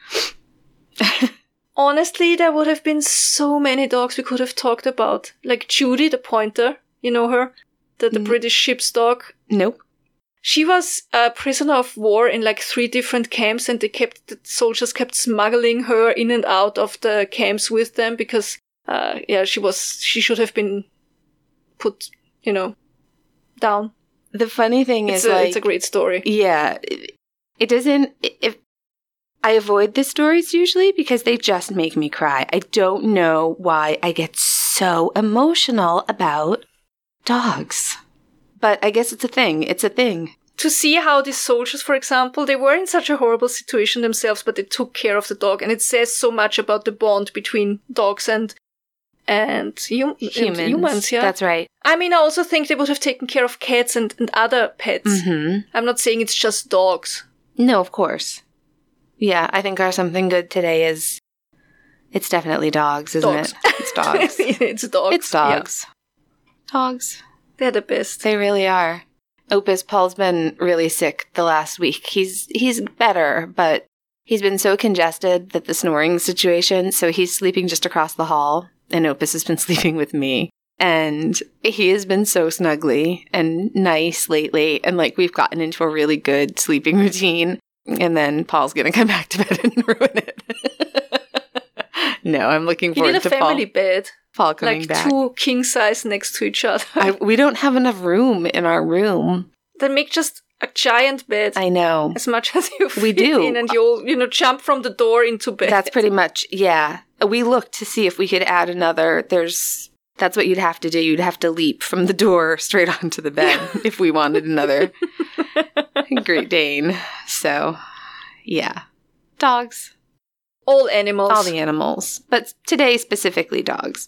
Honestly, there would have been so many dogs we could have talked about. Like Judy, the pointer, you know her? The, the mm. British ship's dog. Nope. She was a prisoner of war in like three different camps, and they kept the soldiers kept smuggling her in and out of the camps with them because Uh, yeah, she was, she should have been put, you know, down. The funny thing it's is, a, like... It's a great story. Yeah. It, it doesn't... If I avoid the stories usually because they just make me cry. I don't know why I get so emotional about dogs. But I guess it's a thing. It's a thing. To see how these soldiers, for example, they were in such a horrible situation themselves, but they took care of the dog. And it says so much about the bond between dogs and... And hum- humans. And humans, yeah. That's right. I mean, I also think they would have taken care of cats and, and other pets. Mm-hmm. I'm not saying it's just dogs. No, of course. Yeah, I think our something good today is It's definitely dogs, isn't Dogs. it? It's dogs. It's dogs. It's dogs. Yeah. Dogs. They're the best. They really are. Opus, Paul's been really sick the last week. He's he's better, but he's been so congested that the snoring situation, so he's sleeping just across the hall, and Opus has been sleeping with me. And he has been so snuggly and nice lately, and like we've gotten into a really good sleeping routine, and then Paul's going to come back to bed and ruin it. No, I'm looking forward you need a to family Paul, bed. Paul coming like back. two king size next to each other. I, we don't have enough room in our room. Then make just a giant bed. I know. As much as you fit We do. in, and you'll, you know, jump from the door into bed. That's pretty much, yeah. We looked to see if we could add another. There's, that's what you'd have to do. You'd have to leap from the door straight onto the bed if we wanted another Great Dane. So, yeah. Dogs. All animals. All the animals. But today, specifically dogs.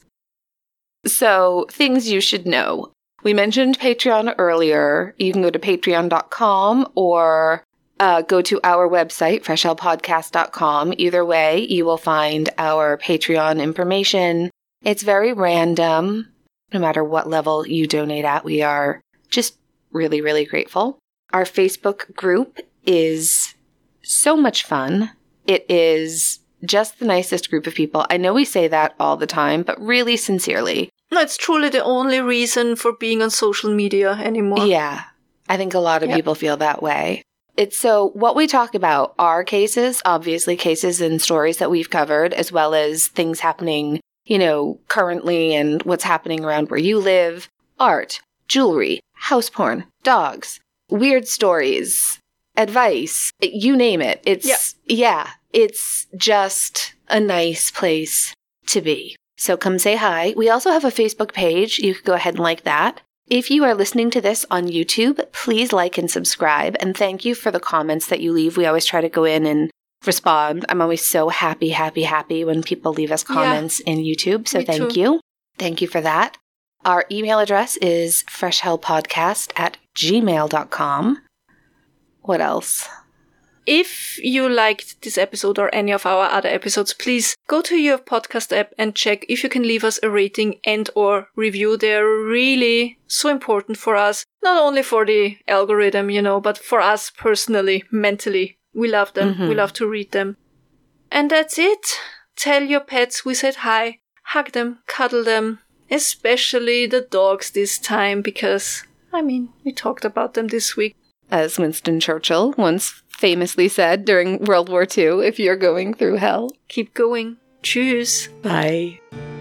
So, things you should know. We mentioned Patreon earlier. You can go to patreon dot com or uh, go to our website, fresh hell podcast dot com. Either way, you will find our Patreon information. It's very random. No matter what level you donate at, we are just really, really grateful. Our Facebook group is so much fun. It is just the nicest group of people. I know we say that all the time, but really sincerely. No, it's truly the only reason for being on social media anymore. Yeah, I think a lot of Yep. people feel that way. It's so what we talk about are cases, obviously cases and stories that we've covered, as well as things happening, you know, currently and what's happening around where you live, art, jewelry, house porn, dogs, weird stories, advice, you name it. It's, Yep. yeah, it's just a nice place to be. So come say hi. We also have a Facebook page. You could go ahead and like that. If you are listening to this on YouTube, please like and subscribe. And thank you for the comments that you leave. We always try to go in and respond. I'm always so happy, happy, happy when people leave us comments yeah. in YouTube. So Me thank too. you. Thank you for that. Our email address is freshhellpodcast at gmail dot com. What else? If you liked this episode or any of our other episodes, please go to your podcast app and check if you can leave us a rating and or review. They're really so important for us. Not only for the algorithm, you know, but for us personally, mentally. We love them. Mm-hmm. We love to read them. And that's it. Tell your pets we said hi. Hug them, cuddle them. Especially the dogs this time because, I mean, we talked about them this week. As Winston Churchill once famously said during World War Two, if you're going through hell, keep going. Tschüss. Bye.